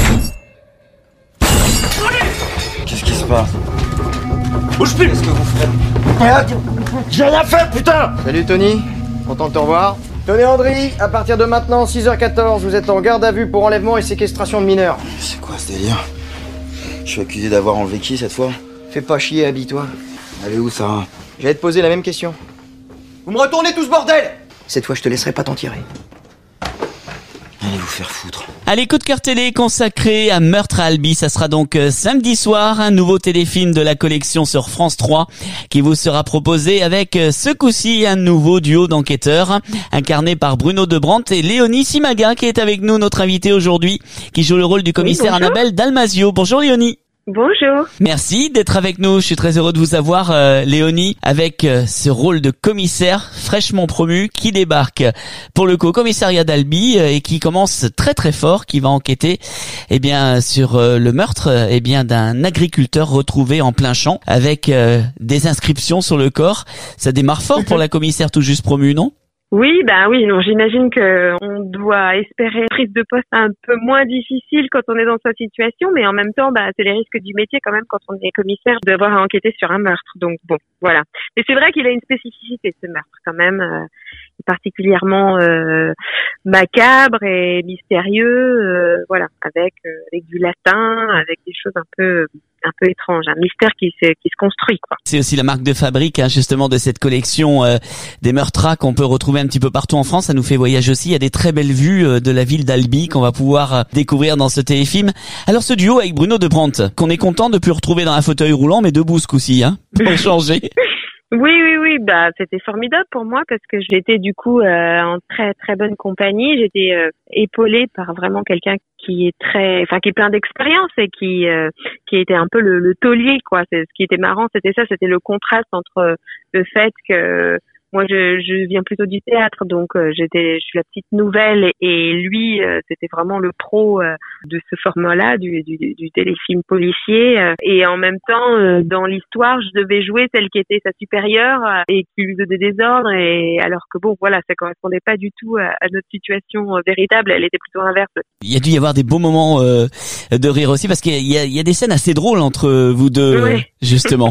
Qu'est-ce qui se passe? Bouge plus! Qu'est-ce que vous faites? J'ai rien fait, putain! Salut Tony, content de te revoir. Tenez Andry, à partir de maintenant, six heures quatorze, vous êtes en garde à vue pour enlèvement et séquestration de mineurs. C'est quoi ce délire? Je suis accusé d'avoir enlevé qui cette fois? Fais pas chier, habille-toi. Elle est où, Sarah? J'allais te poser la même question. Vous me retournez tout ce bordel? Cette fois, je te laisserai pas t'en tirer. Allez vous faire foutre. Allez, coup de cœur télé consacré à Meurtre à Albi. Ça sera donc euh, samedi soir, un nouveau téléfilm de la collection sur France trois qui vous sera proposé avec euh, ce coup-ci un nouveau duo d'enquêteurs incarné par Bruno Debrandt et Léonie Simaga qui est avec nous, notre invitée aujourd'hui, qui joue le rôle du commissaire oui, Annabelle Dalmasio. Bonjour Léonie. Bonjour. Merci d'être avec nous. Je suis très heureux de vous avoir, euh, Léonie, avec euh, ce rôle de commissaire fraîchement promu qui débarque pour le co-commissariat d'Albi euh, et qui commence très très fort, qui va enquêter, eh bien, sur euh, le meurtre, euh, eh bien, d'un agriculteur retrouvé en plein champ avec euh, des inscriptions sur le corps. Ça démarre fort pour la commissaire tout juste promue, non? Oui, ben oui, non, j'imagine que on doit espérer une prise de poste un peu moins difficile quand on est dans sa situation, mais en même temps, bah, c'est les risques du métier quand même quand on est commissaire de devoir enquêter sur un meurtre. Donc bon, voilà. Mais c'est vrai qu'il a une spécificité ce meurtre quand même, euh, particulièrement euh, macabre et mystérieux, euh, voilà, avec euh, avec du latin, avec des choses un peu un peu étrange, un mystère qui se qui se construit quoi. C'est aussi la marque de fabrique hein, justement de cette collection euh, des meurtres qu'on peut retrouver un petit peu partout en France. Ça nous fait voyager aussi. Il y a des très belles vues euh, de la ville d'Albi qu'on va pouvoir euh, découvrir dans ce téléfilm. Alors ce duo avec Bruno Debrandt, qu'on est content de plus retrouver dans un fauteuil roulant, mais debout ce coup-ci, hein, pour changer. Oui, oui, oui, bah c'était formidable pour moi parce que j'étais du coup euh, en très très bonne compagnie. J'étais euh, épaulée par vraiment quelqu'un qui est très, enfin qui est plein d'expérience et qui euh, qui était un peu le, le taulier quoi. C'est ce qui était marrant, c'était ça, c'était le contraste entre le fait que moi, je, je viens plutôt du théâtre, donc euh, j'étais, je suis la petite nouvelle, et lui, euh, c'était vraiment le pro euh, de ce format-là, du, du, du téléfilm policier. Euh, et en même temps, euh, dans l'histoire, je devais jouer celle qui était sa supérieure euh, et qui lui donnait des ordres. Et alors que bon, voilà, ça correspondait pas du tout à, à notre situation euh, véritable. Elle était plutôt inverse. Il y a dû y avoir des beaux moments euh, de rire aussi, parce qu'il y a, il y a des scènes assez drôles entre vous deux, ouais. justement.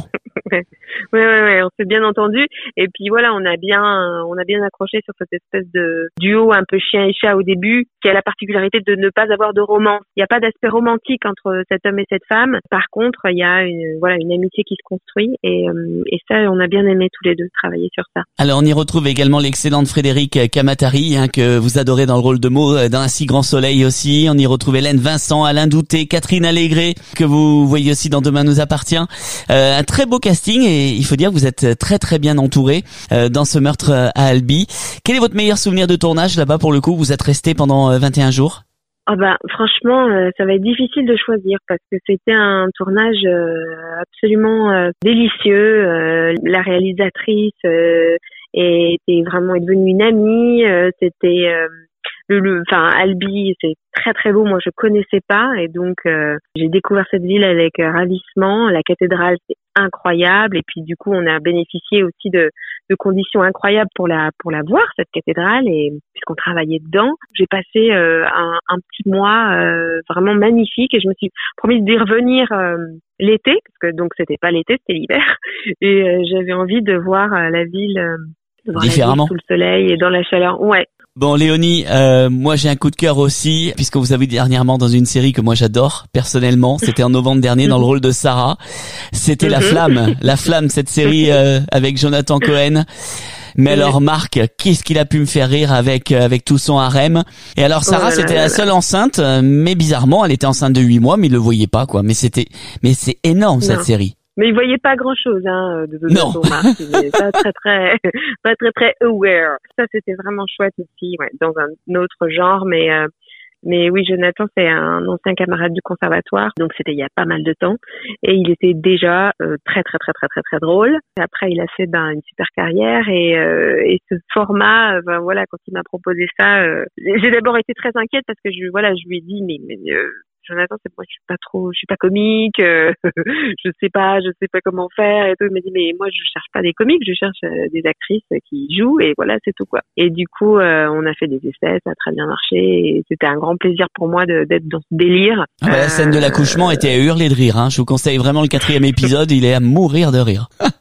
Oui, oui, oui, on s'est bien entendu. Et puis voilà, on a bien, on a bien accroché sur cette espèce de duo un peu chien et chat au début, qui a la particularité de ne pas avoir de romance. Il n'y a pas d'aspect romantique entre cet homme et cette femme. Par contre, il y a une, voilà, une amitié qui se construit, et, euh, et ça, on a bien aimé tous les deux travailler sur ça. Alors, on y retrouve également l'excellente Frédéric Kamatari, hein, que vous adorez dans le rôle de Maud dans Un si grand soleil aussi. On y retrouve Hélène Vincent, Alain Douté, Catherine Allégret, que vous voyez aussi dans Demain nous appartient. Euh, un très beau casting, et il faut dire que vous êtes très très bien entouré euh, dans ce meurtre à Albi. Quel est votre meilleur souvenir de tournage là-bas pour le coup? Vous êtes resté pendant vingt et un jours. Ah bah franchement, euh, ça va être difficile de choisir parce que c'était un tournage euh, absolument euh, délicieux. Euh, la réalisatrice euh, était vraiment est devenue une amie. Euh, c'était euh, le, le, enfin Albi, c'est très très beau. Moi, je connaissais pas et donc euh, j'ai découvert cette ville avec euh, ravissement. La cathédrale, c'est incroyable, et puis du coup, on a bénéficié aussi de, de conditions incroyables pour la pour la voir, cette cathédrale, et puisqu'on travaillait dedans, j'ai passé euh, un, un petit mois euh, vraiment magnifique, et je me suis promis d'y revenir euh, l'été, parce que donc c'était pas l'été, c'était l'hiver, et euh, j'avais envie de voir euh, la ville, euh, de voir différemment, la ville sous le soleil et dans la chaleur. Ouais. Bon, Léonie, euh, moi j'ai un coup de cœur aussi, puisque vous avez dernièrement dans une série que moi j'adore personnellement. C'était en novembre dernier dans le rôle de Sarah. C'était La Flamme, La Flamme, cette série euh, avec Jonathan Cohen. Mais alors Marc, qu'est-ce qu'il a pu me faire rire avec avec tout son harem. Et alors Sarah, oh c'était la seule enceinte, mais bizarrement, elle était enceinte de huit mois, mais il le voyait pas quoi. Mais c'était, mais c'est énorme cette non. série. Mais il voyait pas grand chose, hein, de, de non. son Marc. Il est pas très, très, pas très, très aware. Ça, c'était vraiment chouette aussi, ouais, dans un autre genre, mais, euh, mais oui, Jonathan, c'est un ancien camarade du conservatoire, donc c'était il y a pas mal de temps, et il était déjà euh, très, très, très, très, très, très drôle. Et après, il a fait ben une super carrière, et, euh, et ce format, ben voilà, quand il m'a proposé ça, euh, j'ai d'abord été très inquiète parce que je, voilà, je lui ai dit, mais, mais euh, Jonathan, c'est moi, je suis pas trop, je suis pas comique, euh, je sais pas, je sais pas comment faire et tout. Il m'a dit, mais moi, je cherche pas des comiques, je cherche euh, des actrices qui jouent, et voilà, c'est tout quoi. Et du coup, euh, on a fait des essais, ça a très bien marché, et c'était un grand plaisir pour moi de, d'être dans ce délire. Ah bah, euh, la scène de l'accouchement était à hurler de rire, hein. Je vous conseille vraiment le quatrième épisode, il est à mourir de rire.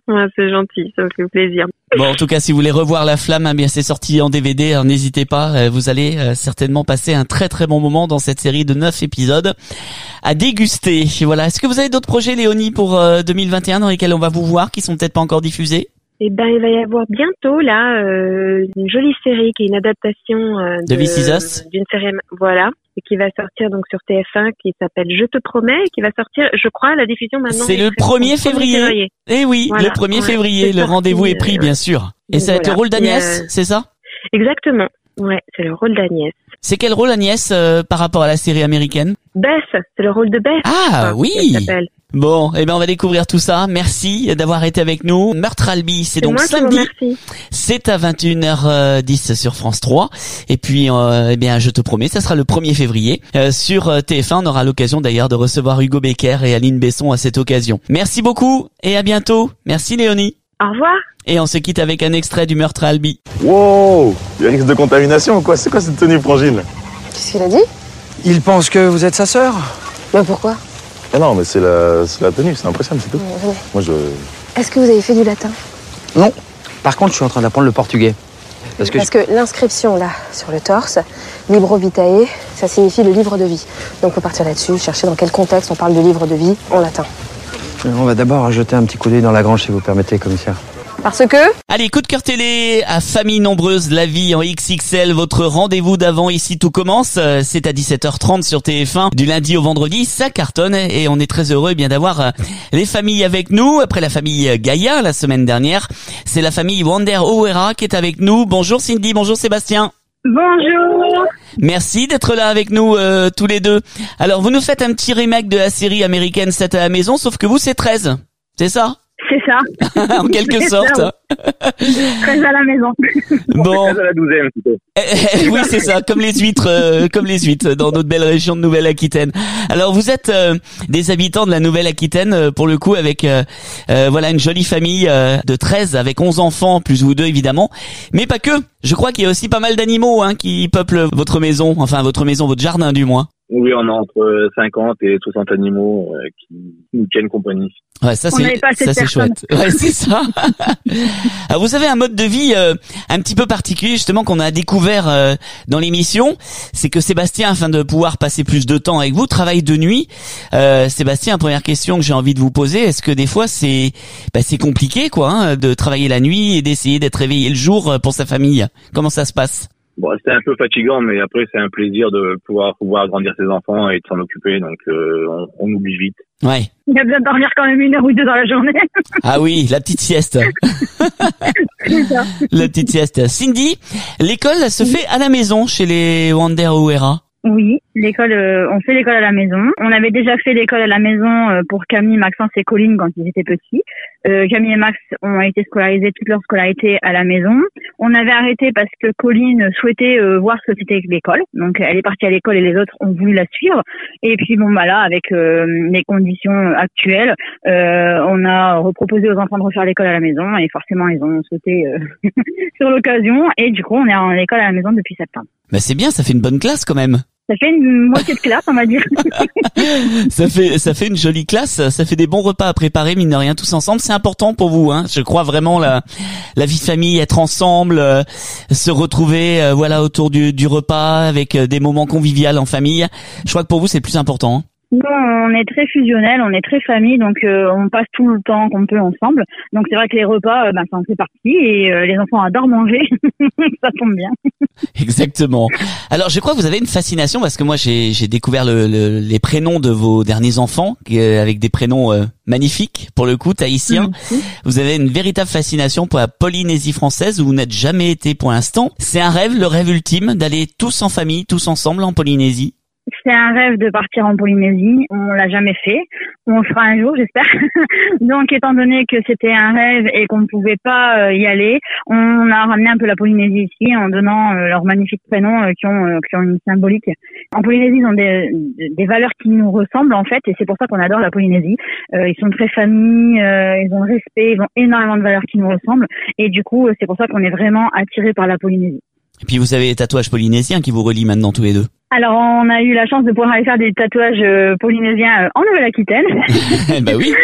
Ouais, c'est gentil, ça me fait plaisir. Bon, en tout cas, si vous voulez revoir La Flamme, hein, bien c'est sorti en D V D, alors n'hésitez pas, euh, vous allez euh, certainement passer un très très bon moment dans cette série de neuf épisodes à déguster. Voilà. Est-ce que vous avez d'autres projets, Léonie, pour euh, deux mille vingt et un dans lesquels on va vous voir, qui sont peut-être pas encore diffusés? Eh ben, il va y avoir bientôt là euh, une jolie série qui est une adaptation euh, de This Is Us, d'une série, voilà, et qui va sortir donc sur T F un, qui s'appelle Je te promets, et qui va sortir, je crois, à la diffusion maintenant. C'est le premier février. Eh oui, voilà. le premier Ouais, février. Le rendez-vous est pris, euh, bien sûr. Et ça va être le rôle d'Agnès, euh... c'est ça? Exactement. Ouais, c'est le rôle d'Agnès. C'est quel rôle, Agnès, euh, par rapport à la série américaine? Beth, c'est le rôle de Beth. Ah oui. Bon, eh ben on va découvrir tout ça. Merci d'avoir été avec nous. Meurtre Albi, c'est, c'est donc samedi. C'est à vingt et une heures dix sur France trois. Et puis, euh, eh bien, je te promets, ça sera le premier février. Euh, sur T F un, on aura l'occasion d'ailleurs de recevoir Hugo Becker et Aline Besson à cette occasion. Merci beaucoup et à bientôt. Merci Léonie. Au revoir. Et on se quitte avec un extrait du Meurtre à Albi. Wow, il y a risque de contamination ou quoi? C'est quoi cette tenue, Frangine? Qu'est-ce qu'il a dit? Il pense que vous êtes sa sœur. Bah pourquoi? Ah non, mais c'est la, c'est la tenue, c'est impressionnant, c'est tout. Ouais, ouais. Moi, je... Est-ce que vous avez fait du latin? Non. Par contre, je suis en train d'apprendre le portugais. Parce que, Parce je... que l'inscription, là, sur le torse, Libro Vitae, ça signifie le livre de vie. Donc, on peut partir là-dessus, chercher dans quel contexte on parle de livre de vie en latin. On va d'abord jeter un petit coup d'œil dans la grange, si vous permettez, commissaire. Parce que... Allez, coup de cœur télé à Famille Nombreuse, la vie en X X L, votre rendez-vous d'avant, ici tout commence. C'est à dix-sept heures trente sur T F un, du lundi au vendredi, ça cartonne et on est très heureux eh bien d'avoir les familles avec nous. Après la famille Gaïa, la semaine dernière, c'est la famille Wander Owera qui est avec nous. Bonjour Cindy, bonjour Sébastien. Bonjour. Merci d'être là avec nous euh, tous les deux. Alors, vous nous faites un petit remake de la série américaine sept à la maison, sauf que vous, c'est treize. C'est ça? C'est ça. En quelque c'est sorte. Ça, oui. treize à la maison. Bon. treize à la douzième, plutôt. Eh, oui, c'est ça, comme les huîtres, euh, comme les huîtres dans notre belle région de Nouvelle-Aquitaine. Alors, vous êtes euh, des habitants de la Nouvelle-Aquitaine, euh, pour le coup, avec euh, euh, voilà une jolie famille euh, de treize, avec onze enfants, plus vous deux évidemment. Mais pas que. Je crois qu'il y a aussi pas mal d'animaux hein, qui peuplent votre maison, enfin votre maison, votre jardin du moins. Oui, on a entre cinquante et soixante animaux euh, qui nous tiennent compagnie. Ouais, ça c'est ça c'est chouette. Ouais, c'est ça. Alors, vous avez un mode de vie euh, un petit peu particulier justement qu'on a découvert euh, dans l'émission, c'est que Sébastien, afin de pouvoir passer plus de temps avec vous, travaille de nuit. Euh, Sébastien, première question que j'ai envie de vous poser, est-ce que des fois c'est bah, c'est compliqué quoi hein, de travailler la nuit et d'essayer d'être réveillé le jour pour sa famille? Comment ça se passe? Bon, c'est un peu fatigant, mais après c'est un plaisir de pouvoir pouvoir grandir ses enfants et de s'en occuper, donc euh, on, on oublie vite. Ouais. Il a besoin de dormir quand même une heure ou deux dans la journée. Ah oui, la petite sieste. C'est ça. La petite sieste. Cindy, l'école elle se fait à la maison chez les Wander Owera. Oui, l'école, euh, on fait l'école à la maison. On avait déjà fait l'école à la maison euh, pour Camille, Maxence et Colline quand ils étaient petits. Euh, Camille et Max ont été scolarisés toute leur scolarité à la maison. On avait arrêté parce que Colline souhaitait euh, voir ce que c'était que l'école. Donc elle est partie à l'école et les autres ont voulu la suivre. Et puis bon bah là, avec euh, les conditions actuelles, euh, on a reproposé aux enfants de refaire l'école à la maison et forcément ils ont sauté euh, sur l'occasion. Et du coup, on est en école à la maison depuis septembre. Bah c'est bien, ça fait une bonne classe quand même. Ça fait une moitié de classe, on va dire. ça fait ça fait une jolie classe, ça fait des bons repas à préparer, mine de rien, tous ensemble. C'est important pour vous, hein. Je crois vraiment la la vie de famille, être ensemble, euh, se retrouver, euh, voilà, autour du du repas avec euh, des moments conviviaux en famille. Je crois que pour vous c'est le plus important. Hein. Nous, on est très fusionnel, on est très famille, donc euh, on passe tout le temps qu'on peut ensemble. Donc c'est vrai que les repas, euh, ben, ça en fait partie et euh, les enfants adorent manger, ça tombe bien. Exactement. Alors je crois que vous avez une fascination parce que moi j'ai j'ai découvert le, le, les prénoms de vos derniers enfants euh, avec des prénoms euh, magnifiques pour le coup, tahitiens. Mmh. Vous avez une véritable fascination pour la Polynésie française où vous n'êtes jamais été pour l'instant. C'est un rêve, le rêve ultime d'aller tous en famille, tous ensemble en Polynésie. C'est un rêve de partir en Polynésie. On l'a jamais fait. On le fera un jour, j'espère. Donc, étant donné que c'était un rêve et qu'on ne pouvait pas y aller, on a ramené un peu la Polynésie ici en donnant leurs magnifiques prénoms qui ont, qui ont une symbolique. En Polynésie, ils ont des, des valeurs qui nous ressemblent, en fait, et c'est pour ça qu'on adore la Polynésie. Euh, ils sont très famille, euh, ils ont le respect, ils ont énormément de valeurs qui nous ressemblent, et du coup, c'est pour ça qu'on est vraiment attirés par la Polynésie. Et puis vous avez les tatouages polynésiens qui vous relient maintenant tous les deux. Alors, on a eu la chance de pouvoir aller faire des tatouages euh, polynésiens euh, en Nouvelle-Aquitaine. Bah oui.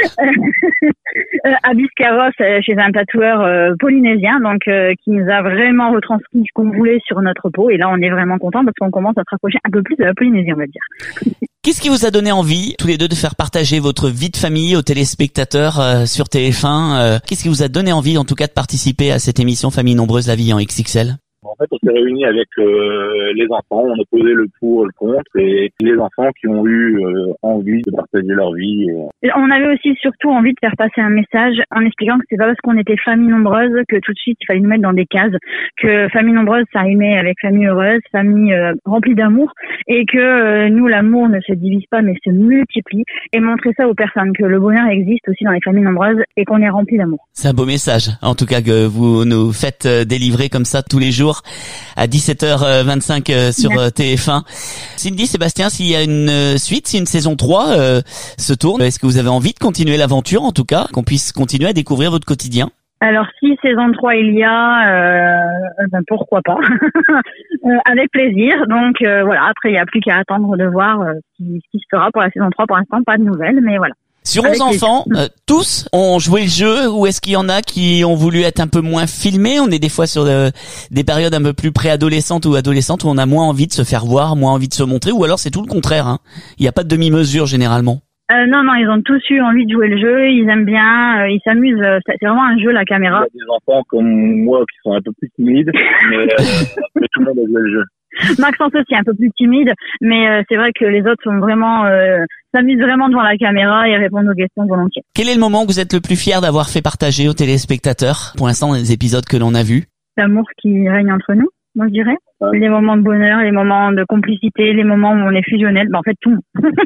euh, à Biscarrosse, euh, chez un tatoueur euh, polynésien, donc euh, qui nous a vraiment retranscrit ce qu'on voulait sur notre peau. Et là, on est vraiment content parce qu'on commence à se rapprocher un peu plus de la Polynésie, on va dire. Qu'est-ce qui vous a donné envie, tous les deux, de faire partager votre vie de famille aux téléspectateurs euh, sur T F un euh, Qu'est-ce qui vous a donné envie, en tout cas, de participer à cette émission Famille Nombreuse, la vie en X X L? En fait, on s'est réunis avec euh, les enfants, on a posé le pour, le contre, et les enfants qui ont eu euh, envie de partager leur vie. Et... On avait aussi surtout envie de faire passer un message en expliquant que c'est pas parce qu'on était famille nombreuse que tout de suite il fallait nous mettre dans des cases, que famille nombreuse ça rimait avec famille heureuse, famille euh, remplie d'amour, et que euh, nous l'amour ne se divise pas mais se multiplie, et montrer ça aux personnes, que le bonheur existe aussi dans les familles nombreuses et qu'on est rempli d'amour. C'est un beau message, en tout cas, que vous nous faites euh, délivrer comme ça tous les jours à dix-sept heures vingt-cinq euh, sur euh, T F un. Cindy, Sébastien, s'il y a une euh, suite, si une saison trois euh, se tourne, est-ce que vous avez envie de continuer l'aventure, en tout cas, qu'on puisse continuer à découvrir votre quotidien? Alors si saison trois il y a, euh, ben pourquoi pas, euh, avec plaisir. Donc euh, voilà, après il n'y a plus qu'à attendre de voir euh, ce, qui, ce qui se fera pour la saison trois. Pour l'instant, pas de nouvelles, mais voilà. Sur onze enfants, euh, tous ont joué le jeu, ou est-ce qu'il y en a qui ont voulu être un peu moins filmés? On est des fois sur euh, des périodes un peu plus préadolescentes ou adolescentes où on a moins envie de se faire voir, moins envie de se montrer, ou alors c'est tout le contraire, hein. Il n'y a pas de demi-mesure généralement. Euh, non, non, ils ont tous eu envie de jouer le jeu, ils aiment bien, euh, ils s'amusent, euh, c'est vraiment un jeu, la caméra. Il y a des enfants comme moi qui sont un peu plus timides, mais, euh, mais tout le monde a joué le jeu. Maxence aussi un peu plus timide, mais euh, c'est vrai que les autres sont vraiment euh, s'amusent vraiment devant la caméra et répondent aux questions volontiers. Quel est le moment que vous êtes le plus fier d'avoir fait partager aux téléspectateurs pour l'instant dans les épisodes que l'on a vus? L'amour qui règne entre nous, moi je dirais. Ouais. Les moments de bonheur, les moments de complicité, les moments où on est fusionnel, ben en fait tout.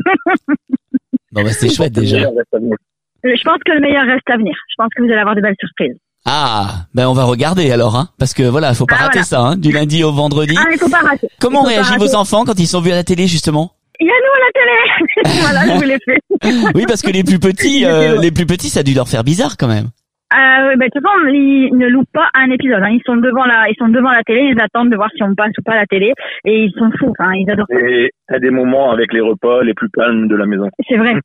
Bon bah c'est chouette déjà. Je pense que le meilleur reste à venir. Je pense que vous allez avoir de belles surprises. Ah, ben on va regarder alors, hein, parce que voilà, faut pas ah, rater voilà. ça, hein, du lundi au vendredi. Ah, il faut pas rater. Comment réagissent vos enfants quand ils sont vus à la télé justement? Il y a nous à la télé. Voilà, je vous l'ai fait. Oui, parce que les plus petits, euh, les plus petits, ça a dû leur faire bizarre quand même. Euh, ben, de toute façon, ils ne loupent pas un épisode. Hein. Ils sont devant la, ils sont devant la télé, ils attendent de voir si on passe ou pas à la télé, et ils sont fous. Hein. Ils adorent ça. Et à des moments avec les repas les plus calmes de la maison. C'est vrai.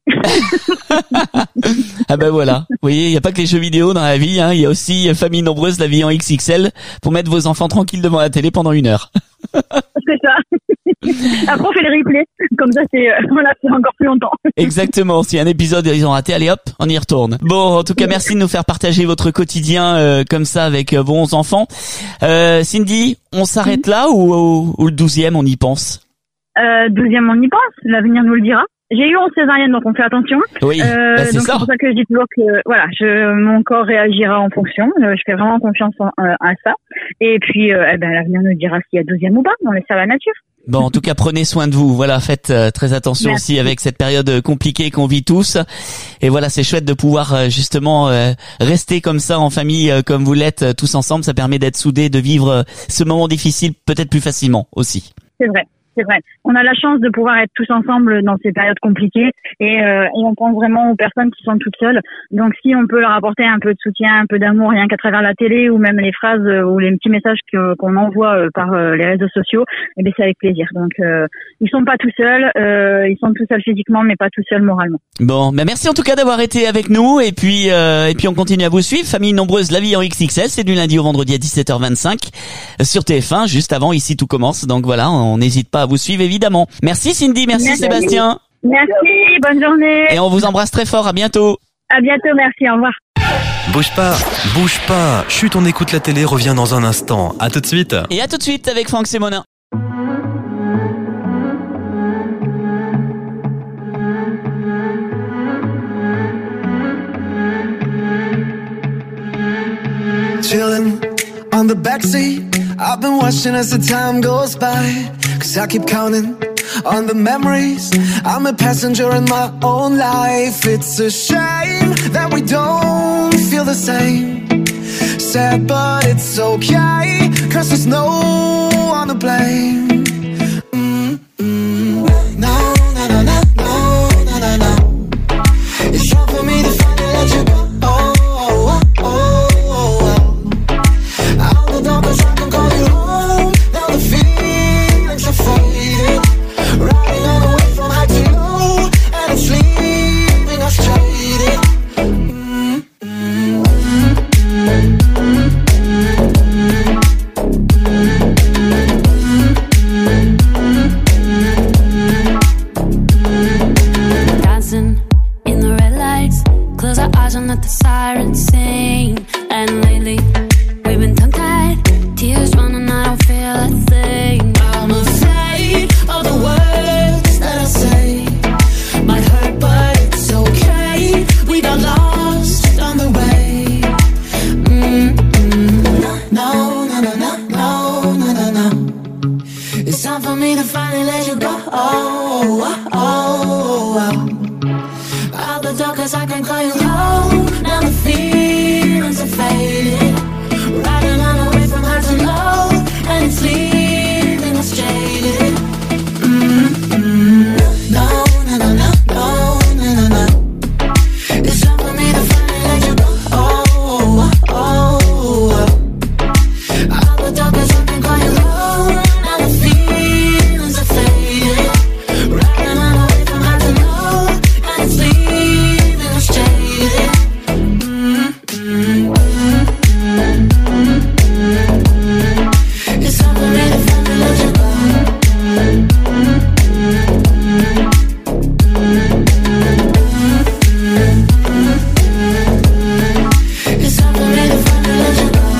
Ah ben voilà. Vous voyez, il n'y a pas que les jeux vidéo dans la vie. Hein. Il y a aussi Famille Nombreuse, la vie en X X L, pour mettre vos enfants tranquilles devant la télé pendant une heure. C'est ça. Après on fait les replays, comme ça c'est euh, voilà, c'est encore plus longtemps. Exactement, si un épisode ils ont raté, allez hop, on y retourne. Bon, en tout cas merci de nous faire partager votre quotidien euh, comme ça avec euh, vos enfants. Euh, Cindy, on s'arrête là ou, ou, ou le douzième on y pense? Euh, douzième on y pense, l'avenir nous le dira. J'ai eu onze césariennes, donc on fait attention. Oui, euh, bah c'est donc ça. C'est pour ça que je dis toujours que voilà, je, mon corps réagira en fonction. Euh, je fais vraiment confiance en, euh, à ça. Et puis, euh, eh ben, l'avenir nous dira s'il y a douzième ou pas. On laisse ça à la nature. Bon, en tout cas, prenez soin de vous. Voilà, faites euh, très attention Merci. aussi avec cette période compliquée qu'on vit tous. Et voilà, c'est chouette de pouvoir euh, justement euh, rester comme ça en famille, euh, comme vous l'êtes euh, tous ensemble. Ça permet d'être soudés, de vivre euh, ce moment difficile peut-être plus facilement aussi. C'est vrai. C'est vrai. On a la chance de pouvoir être tous ensemble dans ces périodes compliquées et, euh, et on pense vraiment aux personnes qui sont toutes seules. Donc si on peut leur apporter un peu de soutien, un peu d'amour, rien qu'à travers la télé ou même les phrases ou les petits messages que, qu'on envoie par euh, les réseaux sociaux, eh bien c'est avec plaisir. Donc euh, ils sont pas tout seuls, euh, ils sont tout seuls physiquement mais pas tout seuls moralement. Bon, ben merci en tout cas d'avoir été avec nous et puis euh, et puis on continue à vous suivre. Famille Nombreuse, la vie en X X L, c'est du lundi au vendredi à dix-sept heures vingt-cinq sur T F un, juste avant Ici tout commence. Donc voilà, on n'hésite pas à vous suivre évidemment. Merci Cindy, merci, merci Sébastien. Merci, bonne journée. Et on vous embrasse très fort, à bientôt. À bientôt, merci, au revoir. Bouge pas, bouge pas. Chut, on écoute la télé, revient dans un instant. À tout de suite. Et à tout de suite avec Franck Sémonin. Chillin' on the backseat, I've been watching as the time goes by. Cause I keep counting on the memories. I'm a passenger in my own life. It's a shame that we don't feel the same. Sad but it's okay, cause there's no one to blame. Mm-mm. No, no, no, no, no, no, no, no. It's hard for me to finally let you go. Oh, oh, oh, oh, oh. Out the door, cause I can call you home. for me to finally let you go. Oh, oh, oh, oh. Out the door 'cause I can call you home. Now the feelings are faded. Riding on away from high to low, and it's leaving us jaded. Mm-hmm. No, no, no, no, no, no, no, no. It's time for me to finally let you go. Oh, oh, oh, oh. Out the door 'cause I can call you home. Now the feelings are faded. Riding on away from high to low, and it's leaving us jaded. Mm-hmm. It's time for me to finally let you go. It's time for me to finally let you go.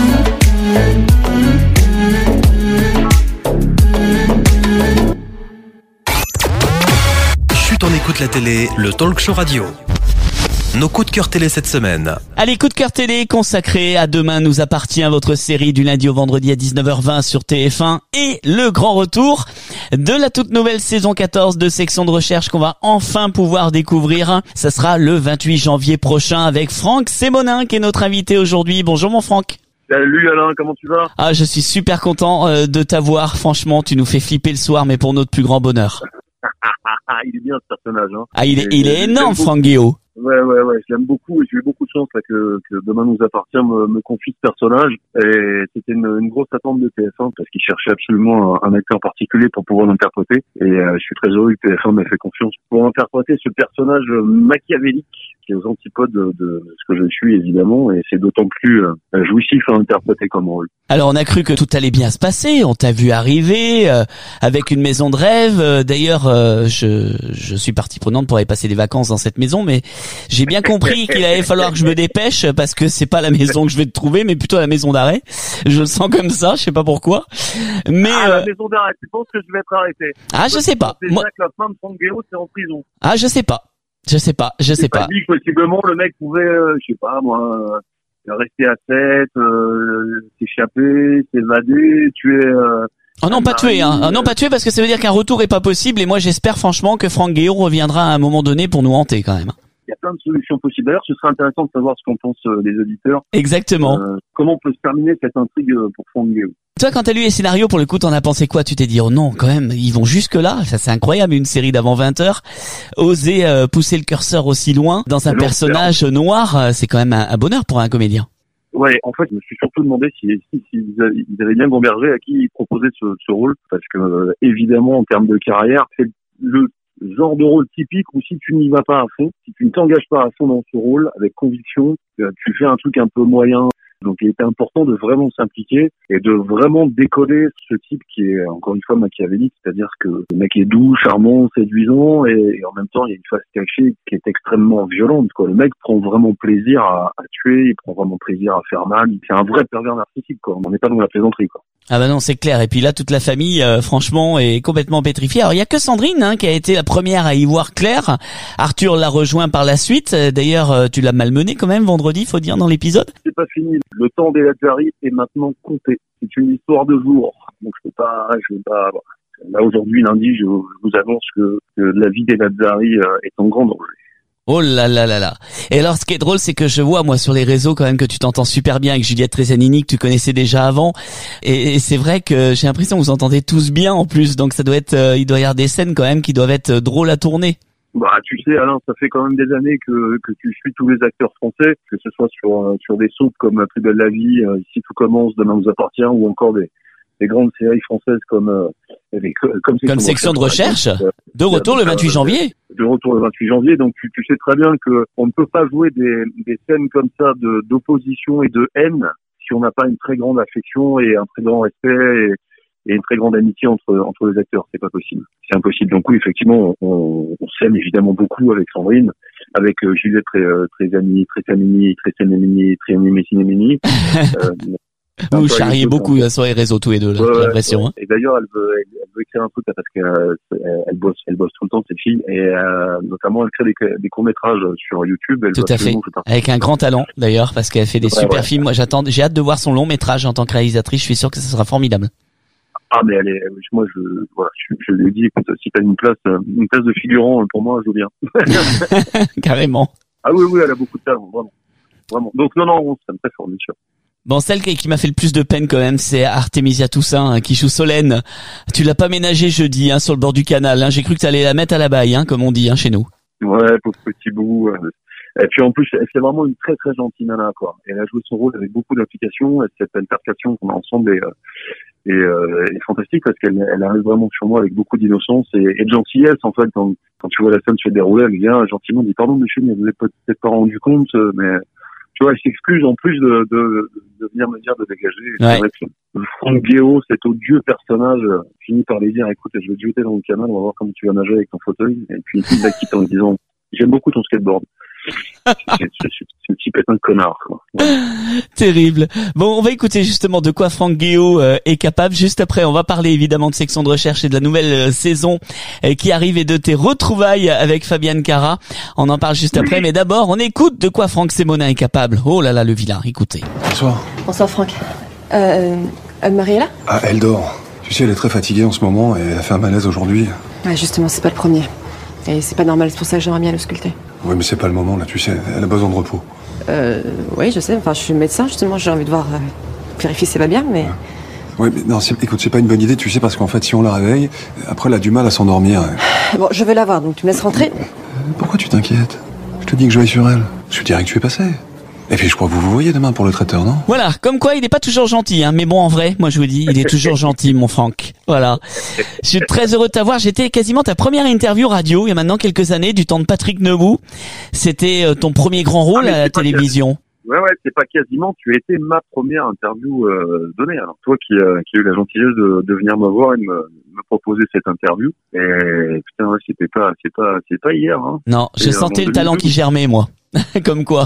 Chut, on écoute la télé, le talk show radio. Nos coups de cœur télé cette semaine. Allez, coup de cœur télé consacré à Demain nous appartient, votre série du lundi au vendredi à dix-neuf heures vingt sur T F un et le grand retour de la toute nouvelle saison quatorze de Section de recherche qu'on va enfin pouvoir découvrir. Ça sera le vingt-huit janvier prochain avec Franck Sémonin qui est notre invité aujourd'hui. Bonjour mon Franck. Salut Alain, comment tu vas? Ah, je suis super content euh, de t'avoir. Franchement, tu nous fais flipper le soir, mais pour notre plus grand bonheur. Il est bien ce personnage. Hein. Ah, il est, il est énorme, Franck Guéot. Ouais, ouais, ouais, je l'aime beaucoup et j'ai eu beaucoup de chance là, que, que Demain nous appartient me, me confie ce personnage. Et c'était une, une grosse attente de T F un parce qu'il cherchait absolument un, un acteur particulier pour pouvoir l'interpréter. Et euh, je suis très heureux que T F un m'ait fait confiance pour interpréter ce personnage machiavélique qui est aux antipodes de, de ce que je suis évidemment. Et c'est d'autant plus euh, jouissif à interpréter comme rôle. Alors on a cru que tout allait bien se passer, on t'a vu arriver euh, avec une maison de rêve. Euh, d'ailleurs, euh, je, je suis partie prenante pour aller passer des vacances dans cette maison, mais j'ai bien compris qu'il allait falloir que je me dépêche parce que c'est pas la maison que je vais te trouver, mais plutôt la maison d'arrêt. Je le sens comme ça, je sais pas pourquoi. Mais ah, euh... la maison d'arrêt, tu penses que je vais être arrêté? Ah, je sais pas. Déjà Moi... que la femme de Franck Guéot, c'est en prison. Ah, je sais pas. Je sais pas. Je sais pas. pas. Dit que possiblement le mec pouvait, euh, je sais pas moi. Euh, rester à tête, euh, s'échapper, s'évader, tuer... Euh, oh non, pas tuer, hein. Oh non, pas tuer parce que ça veut dire qu'un retour est pas possible et moi j'espère franchement que Franck Guéot reviendra à un moment donné pour nous hanter quand même. Il y a plein de solutions possibles. D'ailleurs, ce serait intéressant de savoir ce qu'en pensent euh, les auditeurs. Exactement. Euh, comment on peut se terminer cette intrigue pour Franck Guéot? Toi, quand t'as lu les scénarios, pour le coup, t'en as pensé quoi? Tu t'es dit, oh non, quand même, ils vont jusque là. Ça, c'est incroyable, une série d'avant vingt heures. Oser euh, pousser le curseur aussi loin dans un personnage noir, euh, c'est quand même un, un bonheur pour un comédien. Ouais, en fait, je me suis surtout demandé si, si, si ils avaient bien gambergé à qui ils proposaient ce, ce rôle, parce que euh, évidemment, en termes de carrière, c'est le genre de rôle typique où si tu n'y vas pas à fond, si tu ne t'engages pas à fond dans ce rôle avec conviction, euh, tu fais un truc un peu moyen. Donc il était important de vraiment s'impliquer et de vraiment décoller ce type qui est encore une fois machiavélique, c'est-à-dire que le mec est doux, charmant, séduisant et, et en même temps il y a une face cachée qui est extrêmement violente, quoi. Le mec prend vraiment plaisir à, à tuer, il prend vraiment plaisir à faire mal, c'est un vrai pervers narcissique, quoi. On n'est pas dans la plaisanterie, quoi. Ah bah non, c'est clair. Et puis là, toute la famille, euh, franchement, est complètement pétrifiée. Alors, il y a que Sandrine hein, qui a été la première à y voir clair. Arthur l'a rejoint par la suite. D'ailleurs, euh, tu l'as malmené quand même vendredi, faut dire, dans l'épisode. C'est pas fini. Le temps des Lazzari est maintenant compté. C'est une histoire de jour. Donc, je peux pas, je peux pas. Là, aujourd'hui, lundi, je, je vous annonce que, que la vie des Lazzari euh, est en grand danger. Oh là là là là. Et alors, ce qui est drôle, c'est que je vois, moi, sur les réseaux, quand même, que tu t'entends super bien avec Juliette Tresanini, que tu connaissais déjà avant. Et, et c'est vrai que j'ai l'impression que vous entendez tous bien, en plus. Donc, ça doit être, euh, il doit y avoir des scènes, quand même, qui doivent être drôles à tourner. Bah, tu sais, Alain, ça fait quand même des années que, que tu suis tous les acteurs français, que ce soit sur, sur des soaps comme Plus belle la vie, euh, Ici tout commence, Demain nous appartient, ou encore des, des grandes séries françaises comme, euh, les, comme, comme Section de recherche, de retour le vingt-huit janvier. De retour le vingt-huit janvier, donc tu, tu sais très bien que on ne peut pas jouer des, des scènes comme ça de, d'opposition et de haine si on n'a pas une très grande affection et un très grand respect et, et une très grande amitié entre, entre les acteurs. C'est pas possible. C'est impossible. Donc oui, effectivement, on, on s'aime évidemment beaucoup avec Sandrine, avec euh, Juliette Tresanini, Tresanini, Tresanini, Tresanini, euh, vous charriez beaucoup sur les réseaux tous les deux, là, ouais, j'ai l'impression. Ouais. Hein. Et d'ailleurs, elle veut, elle, elle veut écrire un truc là, parce qu'elle elle bosse, elle bosse tout le temps, cette fille, et euh, notamment elle crée des, des courts métrages sur YouTube. Elle tout à fait. Avec un grand talent d'ailleurs, parce qu'elle fait des ouais, super ouais. films. Moi, j'attends, j'ai hâte de voir son long métrage en tant que réalisatrice. Je suis sûr que ça sera formidable. Ah mais elle est, moi je, voilà, je, je lui ai dit, écoute, si t'as une place, une place de figurant pour moi, je veux bien. Carrément. Ah oui, oui, elle a beaucoup de talent, vraiment, vraiment. Donc non, non, ça me fait fort, bien sûr. Bon, celle qui m'a fait le plus de peine quand même, c'est Artemisia Toussaint, hein, qui joue Solène. Tu l'as pas ménagée jeudi, hein, sur le bord du canal. Hein. J'ai cru que t'allais la mettre à la baille, hein, comme on dit, hein, chez nous. Ouais, pauvre petit bout. Euh, et puis en plus, c'est vraiment une très très gentille nana, quoi. Elle a joué son rôle avec beaucoup d'implication. Et cette interprétation qu'on a ensemble est, est, euh, est fantastique parce qu'elle elle arrive vraiment sur moi avec beaucoup d'innocence et, et de gentillesse. En fait, quand, quand tu vois la scène se dérouler, elle vient gentiment, elle dit pardon monsieur, mais vous n'avez peut-être pas rendu compte, mais tu vois, elle s'excuse en plus de, de, de venir me dire de dégager. Ouais. C'est vrai que Franck Guéot, cet odieux personnage, finit par lui dire écoute, je vais te jeter dans le canal, on va voir comment tu vas nager avec ton fauteuil. Et puis il la quitte en lui disant j'aime beaucoup ton skateboard. Ce type est un connard, quoi. Ouais. Terrible. Bon, on va écouter justement de quoi Franck Guéot euh, est capable. Juste après, on va parler évidemment de Section de recherche et de la nouvelle euh, saison euh, qui arrive et de tes retrouvailles avec Fabienne Cara. On en parle juste après, mais d'abord, on écoute de quoi Franck Sémonin est capable. Oh là là, le vilain, écoutez. Bonsoir. Bonsoir Franck. Euh, Anne-Marie est là? Ah, elle dort. Tu sais, elle est très fatiguée en ce moment et elle a fait un malaise aujourd'hui. Ouais, justement, c'est pas le premier. Et c'est pas normal, c'est pour ça que j'aimerais bien le sculpter. Oui, mais c'est pas le moment, là, tu sais. Elle a besoin de repos. Euh, oui, je sais. Enfin, je suis médecin, justement. J'ai envie de voir, euh, vérifier si ça va bien, mais... Oui, mais non, c'est, écoute, c'est pas une bonne idée, tu sais, parce qu'en fait, si on la réveille, après, elle a du mal à s'endormir. Bon, je vais la voir, donc tu me laisses rentrer. Pourquoi tu t'inquiètes? Je te dis que je vais sur elle. Je dirais que tu es passé. Et puis, je crois que vous vous voyez demain pour le traiteur, non? Voilà, comme quoi il n'est pas toujours gentil, hein. Mais bon, en vrai, moi je vous dis, il est toujours gentil, mon Franck. Voilà. Je suis très heureux de t'avoir. J'étais quasiment ta première interview radio, il y a maintenant quelques années, du temps de Patrick Neubou. C'était euh, ton premier grand rôle ah, à la télévision. Ouais, ouais, c'est pas quasiment. Tu as été ma première interview euh, donnée. Alors toi qui, euh, qui a eu la gentillesse de, de venir me voir et de me, me proposer cette interview. Et putain, ouais, c'était pas, c'est pas, c'est pas hier. Hein. Non, je sentais le talent qui germait, moi. Comme quoi.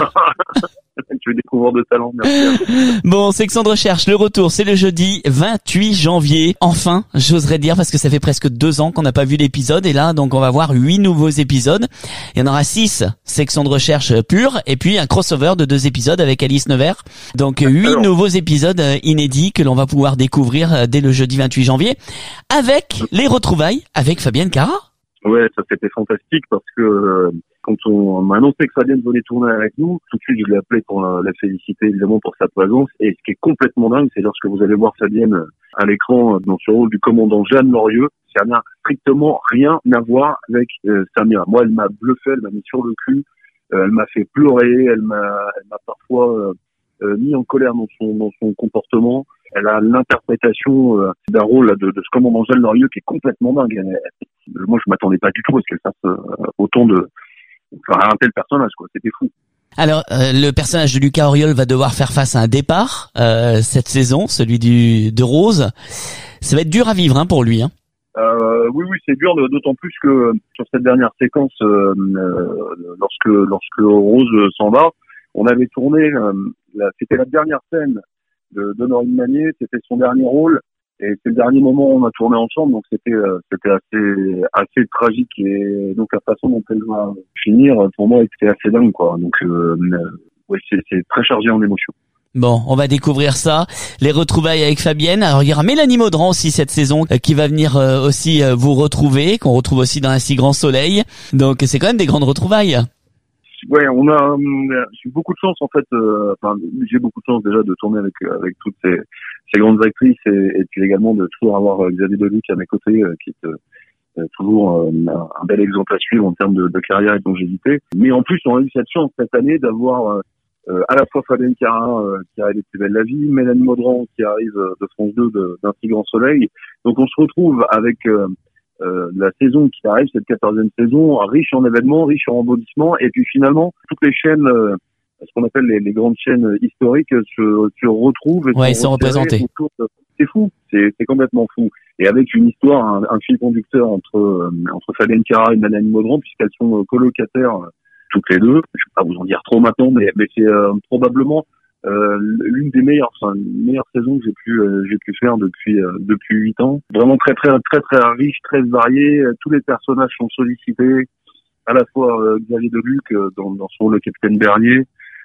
Tu veux découvrir de talent, merci. Bon, Section de recherche, le retour, c'est le jeudi vingt-huit janvier. Enfin, j'oserais dire, parce que ça fait presque deux ans qu'on n'a pas vu l'épisode. Et là, donc, on va voir huit nouveaux épisodes. Il y en aura six sections de recherche pure. Et puis, un crossover de deux épisodes avec Alice Nevers. Donc, huit nouveaux épisodes inédits que l'on va pouvoir découvrir dès le jeudi vingt-huit janvier. Avec les retrouvailles avec Fabienne Cara. Ouais, ça c'était fantastique parce que... Euh... Quand on m'a annoncé que Fabienne venait tourner avec nous, tout de suite je l'ai appelé pour la, la féliciter évidemment pour sa présence. Et ce qui est complètement dingue, c'est lorsque vous allez voir Fabienne à l'écran dans ce rôle du commandant Jeanne Lorieux, ça n'a strictement rien à voir avec euh, Samia. Moi, elle m'a bluffé, elle m'a mis sur le cul, euh, elle m'a fait pleurer, elle m'a, elle m'a parfois euh, euh, mis en colère dans son dans son comportement. Elle a l'interprétation euh, d'un rôle de, de ce commandant Jeanne Lorieux qui est complètement dingue. Elle, elle, moi, je m'attendais pas du tout à ce qu'elle fasse euh, autant de Enfin, un tel personnage, quoi. C'était fou. Alors, euh, le personnage de Lucas Auriol va devoir faire face à un départ euh, cette saison, celui du de Rose. Ça va être dur à vivre, hein, pour lui. Hein. Euh, oui, oui, c'est dur, d'autant plus que sur cette dernière séquence, euh, euh, lorsque lorsque Rose s'en va, on avait tourné. Euh, la, c'était la dernière scène de, de Norine Magnier. C'était son dernier rôle. Et c'est le dernier moment où on a tourné ensemble, donc c'était euh, c'était assez assez tragique et donc la façon dont elle va finir pour moi était assez dingue, quoi. Donc euh, ouais, c'est c'est très chargé en émotions. Bon, on va découvrir ça, les retrouvailles avec Fabienne. Alors il y aura Mélanie Maudran aussi cette saison euh, qui va venir euh, aussi euh, vous retrouver, qu'on retrouve aussi dans Un si grand soleil. Donc c'est quand même des grandes retrouvailles. Ouais, on a, j'ai beaucoup de chance en fait. Euh, enfin, j'ai beaucoup de chance déjà de tourner avec avec toutes ces, ces grandes actrices et, et puis également de toujours avoir Xavier Deluc à mes côtés, euh, qui est euh, toujours euh, un bel exemple à suivre en termes de, de carrière et de longévité. Mais en plus, on a eu cette chance cette année d'avoir euh, à la fois Fabienne Cara euh, qui arrive des Plus belles la vie, Mélanie Maudran qui arrive de France deux de, d'Un si grand soleil. Donc on se retrouve avec euh, Euh, la saison qui arrive, cette quatorzième saison, riche en événements, riche en rebondissements, et puis finalement, toutes les chaînes, euh, ce qu'on appelle les, les grandes chaînes historiques, se, se retrouvent. Et ouais, ils sont représentés. De... C'est fou, c'est, c'est complètement fou. Et avec une histoire, un, un fil conducteur entre euh, entre Fabienne Cara et Mélanie Maudran, puisqu'elles sont euh, colocataires euh, toutes les deux. Je vais pas vous en dire trop maintenant, mais, mais c'est euh, probablement Euh, l'une des meilleures, enfin, meilleures saisons que j'ai pu, euh, j'ai pu faire depuis, euh, depuis huit ans. Vraiment très, très, très, très riche, très varié. Tous les personnages sont sollicités. À la fois, euh, Xavier Deluc, euh, dans, dans son rôle le capitaine Bernier,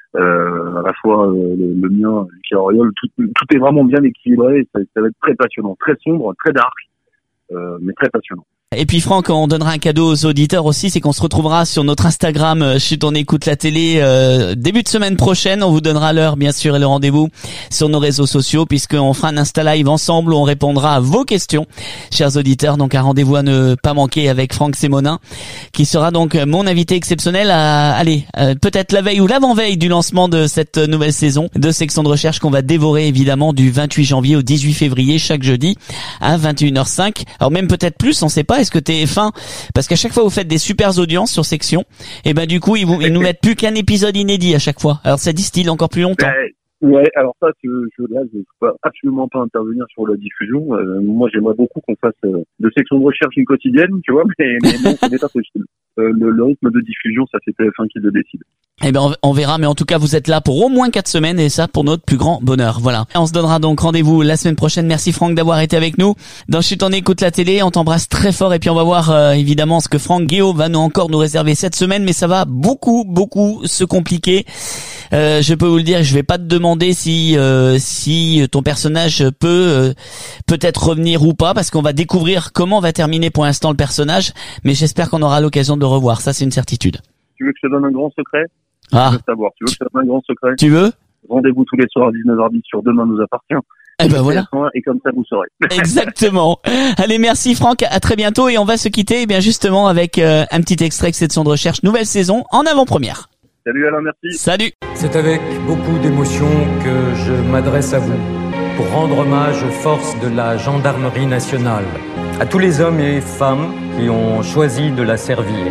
euh, à la fois euh, le, le mien, Lucky Auriol, tout, tout est vraiment bien équilibré. Ça, ça va être très passionnant, très sombre, très dark, euh, mais très passionnant. Et puis Franck, on donnera un cadeau aux auditeurs aussi, c'est qu'on se retrouvera sur notre Instagram euh, Chut on écoute la télé euh, début de semaine prochaine. On vous donnera l'heure bien sûr et le rendez-vous sur nos réseaux sociaux, puisqu'on fera un Insta Live ensemble où on répondra à vos questions, chers auditeurs. Donc un rendez-vous à ne pas manquer avec Franck Sémonin, qui sera donc mon invité exceptionnel à aller euh, peut-être la veille ou l'avant-veille du lancement de cette nouvelle saison de Section de Recherche qu'on va dévorer évidemment du vingt-huit janvier au dix-huit février chaque jeudi à vingt et une heures cinq. Alors même peut-être plus, on sait pas. Est-ce que T F un, parce qu'à chaque fois vous faites des super audiences sur Section, et ben du coup ils, vous, ils nous mettent plus qu'un épisode inédit à chaque fois. Alors ça distille encore plus longtemps. Ouais, ouais alors ça, je, je, là, je ne peux absolument pas intervenir sur la diffusion. Euh, moi, j'aimerais beaucoup qu'on fasse euh, de Section de Recherche une quotidienne, tu vois, mais, mais non, ce n'est pas possible. Euh, le, le rythme de diffusion, ça c'est T F un qui le décide. Eh ben on verra, mais en tout cas vous êtes là pour au moins quatre semaines, et ça pour notre plus grand bonheur. Voilà. On se donnera donc rendez-vous la semaine prochaine. Merci Franck d'avoir été avec nous dans Chut on écoute la télé. On t'embrasse très fort, et puis on va voir euh, évidemment ce que Franck Guéot va nous encore nous réserver cette semaine, mais ça va beaucoup beaucoup se compliquer. Euh, je peux vous le dire, je vais pas te demander si euh, si ton personnage peut euh, peut-être revenir ou pas, parce qu'on va découvrir comment va terminer pour l'instant le personnage, mais j'espère qu'on aura l'occasion de le revoir. Ça c'est une certitude. Tu veux que je te donne un grand secret? Ah. Je veux savoir. Tu veux que je te donne un grand secret? Tu veux? Rendez-vous tous les soirs à dix-neuf heures dix sur Demain nous appartient. Eh ben voilà. Et comme ça vous saurez. Exactement. Allez, merci Franck, à très bientôt, et on va se quitter eh bien justement avec euh, un petit extrait de Section de Recherche nouvelle saison en avant-première. Salut Alain, merci. Salut. C'est avec beaucoup d'émotion que je m'adresse à vous pour rendre hommage aux forces de la gendarmerie nationale, à tous les hommes et femmes qui ont choisi de la servir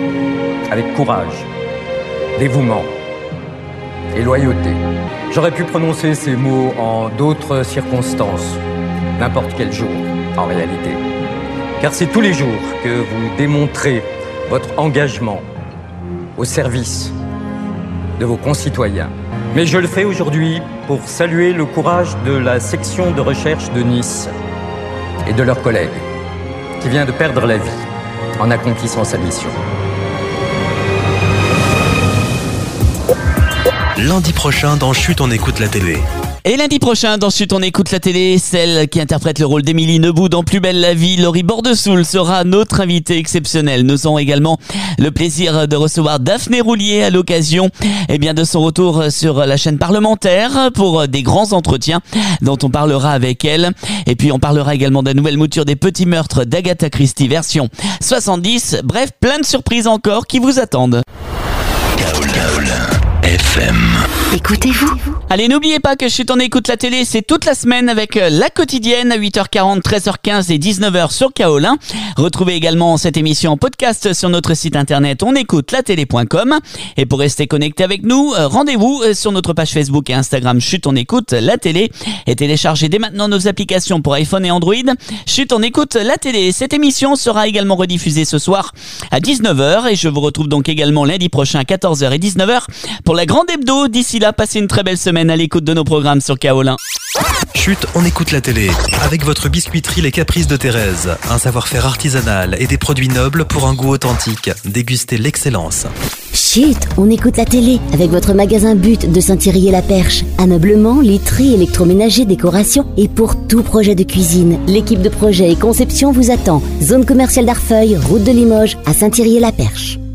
avec courage, dévouement et loyauté. J'aurais pu prononcer ces mots en d'autres circonstances, n'importe quel jour en réalité, car c'est tous les jours que vous démontrez votre engagement au service de vos concitoyens. Mais je le fais aujourd'hui pour saluer le courage de la section de recherche de Nice et de leurs collègues, qui vient de perdre la vie en accomplissant sa mission. Lundi prochain dans Chut on écoute la télé. Et lundi prochain, dans Chut on écoute la télé, celle qui interprète le rôle d'Émilie Nebout dans Plus belle la vie, Laurie Bordesoul sera notre invitée exceptionnelle. Nous aurons également le plaisir de recevoir Daphné Roulier à l'occasion eh bien, de son retour sur la chaîne parlementaire pour des grands entretiens dont on parlera avec elle. Et puis on parlera également de la nouvelle mouture des petits meurtres d'Agatha Christie version soixante-dix. Bref, plein de surprises encore qui vous attendent. F M. Écoutez-vous. Allez, n'oubliez pas que Chut on écoute la télé, c'est toute la semaine avec la quotidienne à huit heures quarante, treize heures quinze et dix-neuf heures sur Kaolin. Retrouvez également cette émission en podcast sur notre site internet on écoute la télé point com. Et pour rester connecté avec nous, rendez-vous sur notre page Facebook et Instagram Chut on écoute la télé. Et téléchargez dès maintenant nos applications pour iPhone et Android. Chut on écoute la télé. Cette émission sera également rediffusée ce soir à dix-neuf heures. Et je vous retrouve donc également lundi prochain à quatorze heures et dix-neuf heures pour la grande hebdo. D'ici là, passez une très belle semaine à l'écoute de nos programmes sur Kaolin. Chut, on écoute la télé. Avec votre biscuiterie Les Caprices de Thérèse. Un savoir-faire artisanal et des produits nobles pour un goût authentique. Dégustez l'excellence. Chut, on écoute la télé. Avec votre magasin But de Saint-Thierry-la-Perche. Ameublement, literie, électroménager, décoration et pour tout projet de cuisine. L'équipe de projet et conception vous attend. Zone commerciale d'Arfeuil, route de Limoges, à Saint-Thierry-la-Perche.